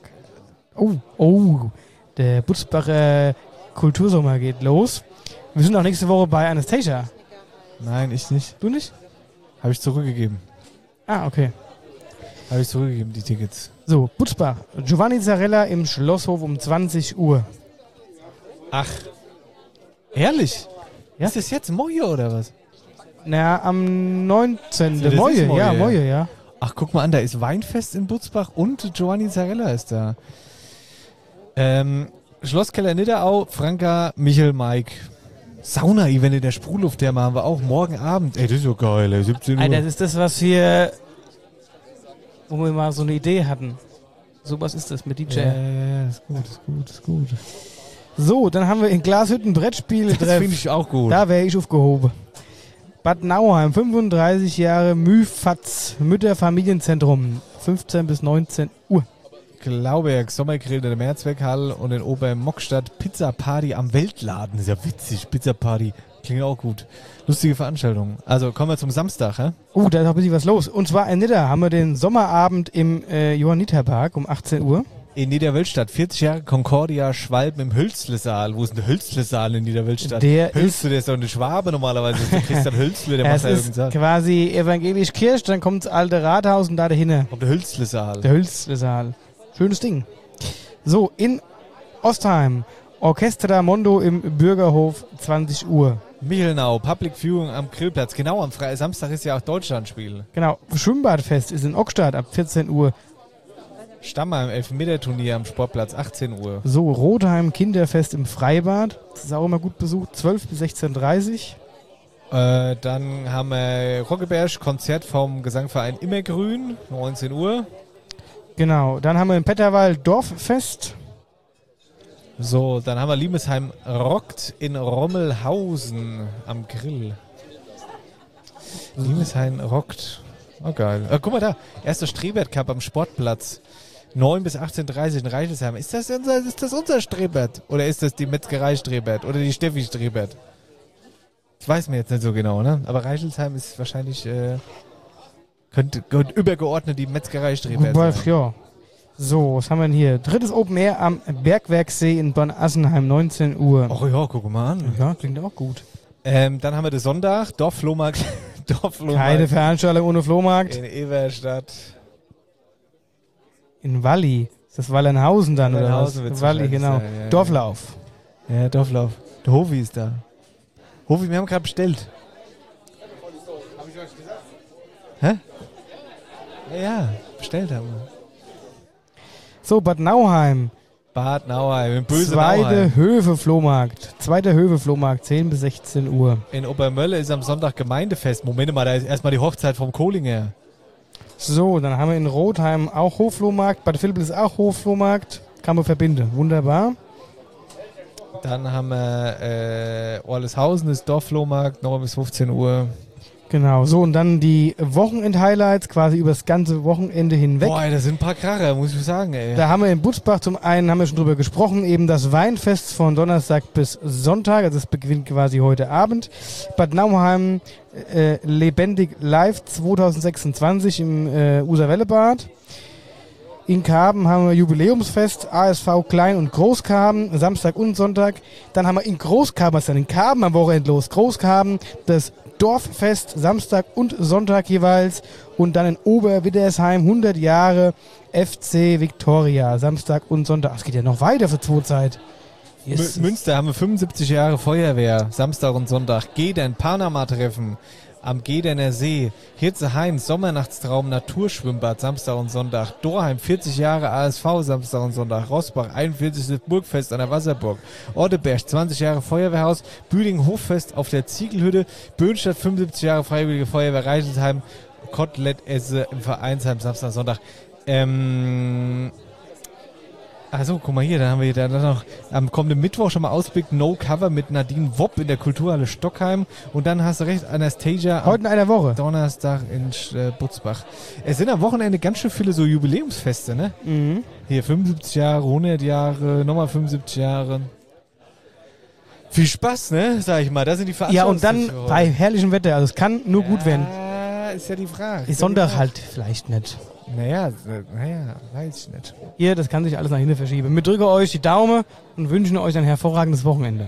Oh. Der Butzbacher Kultursommer geht los. Wir sind auch nächste Woche bei Anastasia. Nein, ich nicht. Du nicht? Habe ich zurückgegeben. Ah, okay. Habe ich zurückgegeben, die Tickets. So, Butzbach. Giovanni Zarella im Schlosshof um 20 Uhr. Ach. Ehrlich? Ja? Ist das jetzt Moje oder was? Na, am 19. Also Moje, Moje, ja, Moje, ja. Ach, guck mal an, da ist Weinfest in Butzbach und Giovanni Zarella ist da. Schlosskeller Nidderau, Franka, Michel, Mike. Sauna-Event in der Sprühluft, der machen wir auch morgen Abend. Ey, das ist so geil, ey, 17 Uhr. Alter, das ist das, was wir, wo wir mal so eine Idee hatten. So was ist das mit DJ. Ja, ist gut. So, dann haben wir in Glashütten Brettspiele. Das finde ich auch gut. Da wäre ich aufgehoben. Bad Nauheim, 35 Jahre Müfatz, Mütterfamilienzentrum, 15 bis 19 Uhr. Glauberg, Sommergrill in der Mehrzweckhall und in Obermockstadt Pizza Party am Weltladen. Das ist ja witzig, Pizza Party. Klingt auch gut. Lustige Veranstaltung. Also kommen wir zum Samstag, hä? Da ist noch ein bisschen was los. Und zwar in Nidda haben wir den Sommerabend im Johanniterpark um 18 Uhr. In Niederwölstadt, 40 Jahre Concordia Schwalben im Hölzle-Saal. Wo ist denn der Hölzle-Saal in Niederwölstadt? Der ist doch eine Schwabe normalerweise. Das ist der Christian Hölzle, der macht da ist irgendeinen Saal. quasi evangelisch Kirch, dann kommt das alte Rathaus und da dahinter. Auf der Hölzle-Saal. Der Hölzle-Saal. Schönes Ding. So, in Ostheim, Orchestra Mondo im Bürgerhof, 20 Uhr. Michelnau, Public Viewing am Grillplatz. Genau, am Samstag ist ja auch Deutschlandspiel. Genau, Schwimmbadfest ist in Ockstadt ab 14 Uhr. Stammheim, Elfmeterturnier am Sportplatz, 18 Uhr. So, Rotheim Kinderfest im Freibad. Das ist auch immer gut besucht, 12 bis 16.30 Uhr. Dann haben wir Roggeberg, Konzert vom Gesangverein Immergrün, 19 Uhr. Genau, dann haben wir in Petterwald Dorffest. So, dann haben wir Limesheim rockt in Rommelhausen am Grill. Limesheim rockt. Oh, geil. Guck mal da, erster Strebert Cup am Sportplatz. 9 bis 18:30 in Reichelsheim. Ist das unser Strebert? Oder ist das die Metzgerei Strebert? Oder die Steffi Strebert? Das weiß man jetzt nicht so genau, ne? Aber Reichelsheim ist wahrscheinlich, könnte übergeordnet die Metzgerei Strebert sein. Ja. So, was haben wir denn hier? 3. Open Air am Bergwerksee in Bonn-Assenheim, 19 Uhr. Ach ja, guck mal an. Ja, klingt auch gut. Dann haben wir den Sonntag, Dorfflohmarkt. Keine Veranstaltung ohne Flohmarkt. In Everstadt. In Walli. Ist das Wallernhausen dann, Wallernhausen oder was? wird's Walli, genau. sein, ja. Dorflauf. Ja, Dorflauf. Der Hovi ist da. Hovi, wir haben gerade bestellt. Hab ich euch gesagt? Hä? Ja, bestellt haben wir. So, Bad Nauheim. Bad Nauheim, im bösen Zweite Nauheim. Höfe-Flohmarkt. 10 bis 16 Uhr. In Obermölle ist am Sonntag Gemeindefest. Moment mal, da ist erstmal die Hochzeit vom Kohlinger. So, dann haben wir in Rotheim auch Hofflohmarkt. Bad Vilbel ist auch Hofflohmarkt. Kann man verbinden. Wunderbar. Dann haben wir Orleshausen, ist Dorfflohmarkt, 9 bis 15 Uhr. Genau, so und dann die Wochenend-Highlights quasi über das ganze Wochenende hinweg. Boah, das sind ein paar Kracher, muss ich sagen, ey. Da haben wir in Butzbach zum einen, haben wir schon drüber gesprochen, eben das Weinfest von Donnerstag bis Sonntag, also es beginnt quasi heute Abend. Bad Nauheim lebendig live 2026 im Userwellebad. In Karben haben wir Jubiläumsfest, ASV Klein- und Großkarben, Samstag und Sonntag. Dann haben wir in Großkarben, was ist dann in Karben am Wochenende los? Großkarben, das Dorffest, Samstag und Sonntag jeweils. Und dann in Oberwiddersheim, 100 Jahre FC Victoria, Samstag und Sonntag. Es geht ja noch weiter für Zeit. Yes. Münster haben wir 75 Jahre Feuerwehr, Samstag und Sonntag. Gedern, Panama-Treffen am Gederner See. Hirzehain, Sommernachtstraum, Naturschwimmbad, Samstag und Sonntag. Dorheim, 40 Jahre ASV, Samstag und Sonntag. Rossbach, 41. Burgfest an der Wasserburg. Orteberg, 20 Jahre Feuerwehrhaus. Büdingen, Hoffest auf der Ziegelhütte. Böhnstadt, 75 Jahre Freiwillige Feuerwehr. Reichelsheim, Kotelett-Esse im Vereinsheim, Samstag und Sonntag. Achso, guck mal hier, dann haben wir dann noch am kommenden Mittwoch schon mal Ausblick No Cover mit Nadine Wopp in der Kulturhalle Stockheim. Und dann hast du recht, Anastasia heute in einer Woche. Donnerstag in Butzbach. Es sind am Wochenende ganz schön viele so Jubiläumsfeste, ne? Mhm. Hier 75 Jahre, 100 Jahre, nochmal 75 Jahre. Viel Spaß, ne? Sag ich mal, da sind die Ja, und dann Veranstaltungen. bei herrlichem Wetter, also es kann nur gut werden. Ja, ist ja die Frage. Ist Sonntag halt vielleicht nicht. Naja, weiß ich nicht. Hier, das kann sich alles nach hinten verschieben. Wir drücken euch die Daumen und wünschen euch ein hervorragendes Wochenende.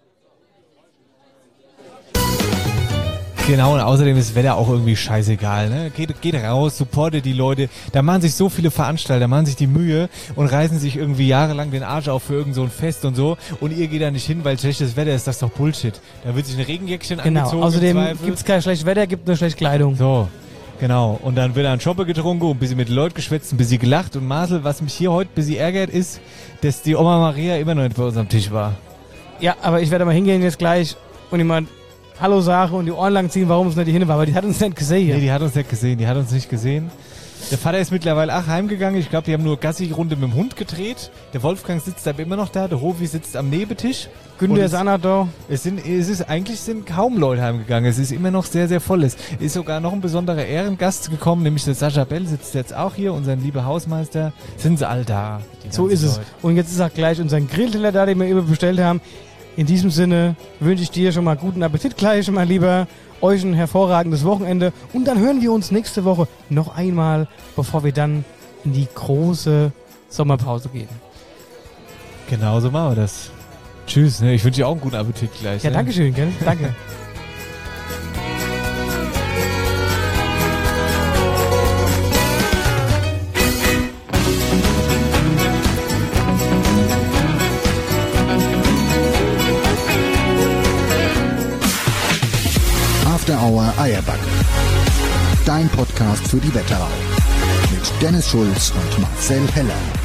Genau, und außerdem ist das Wetter auch irgendwie scheißegal, ne? Geht raus, supportet die Leute. Da machen sich so viele Veranstalter, machen sich die Mühe und reißen sich irgendwie jahrelang den Arsch auf für irgend so ein Fest und so. Und ihr geht da nicht hin, weil schlechtes Wetter ist, das ist doch Bullshit. Da wird sich ein Regenjäckchen angezogen. Genau, außerdem gibt es kein schlechtes Wetter, gibt nur schlechte Kleidung. So, genau. Und dann wird ein Schoppe getrunken und ein bisschen mit den Leuten geschwätzt, ein bisschen gelacht. Und Marcel, was mich hier heute ein bisschen ärgert, ist, dass die Oma Maria immer noch nicht bei uns am Tisch war. Ja, aber ich werde mal hingehen jetzt gleich und jemand Hallo sagen und die Ohren lang ziehen, warum es nicht hin war, weil die hat uns nicht gesehen. Nee, die hat uns nicht gesehen, die hat uns nicht gesehen. Der Vater ist mittlerweile auch heimgegangen. Ich glaube, die haben nur Gassi-Runde mit dem Hund gedreht. Der Wolfgang sitzt aber immer noch da. Der Hofi sitzt am Nebentisch. Günther ist auch noch da. Eigentlich sind kaum Leute heimgegangen. Es ist immer noch sehr, sehr voll. Es ist sogar noch ein besonderer Ehrengast gekommen, nämlich der Sascha Bell sitzt jetzt auch hier, unser lieber Hausmeister. Sind sie all da? So ist es. Und jetzt ist auch gleich unser Grillteller da, den wir eben bestellt haben. In diesem Sinne wünsche ich dir schon mal guten Appetit gleich, mein Lieber. Euch ein hervorragendes Wochenende. Und dann hören wir uns nächste Woche noch einmal, bevor wir dann in die große Sommerpause gehen. Genau so machen wir das. Tschüss. Ne? Ich wünsche dir auch einen guten Appetit gleich. Ja, ne? danke schön. Gell? Danke. After Hour Eierbacke. Dein Podcast für die Wetterau. Mit Dennis Schulz und Marcel Heller.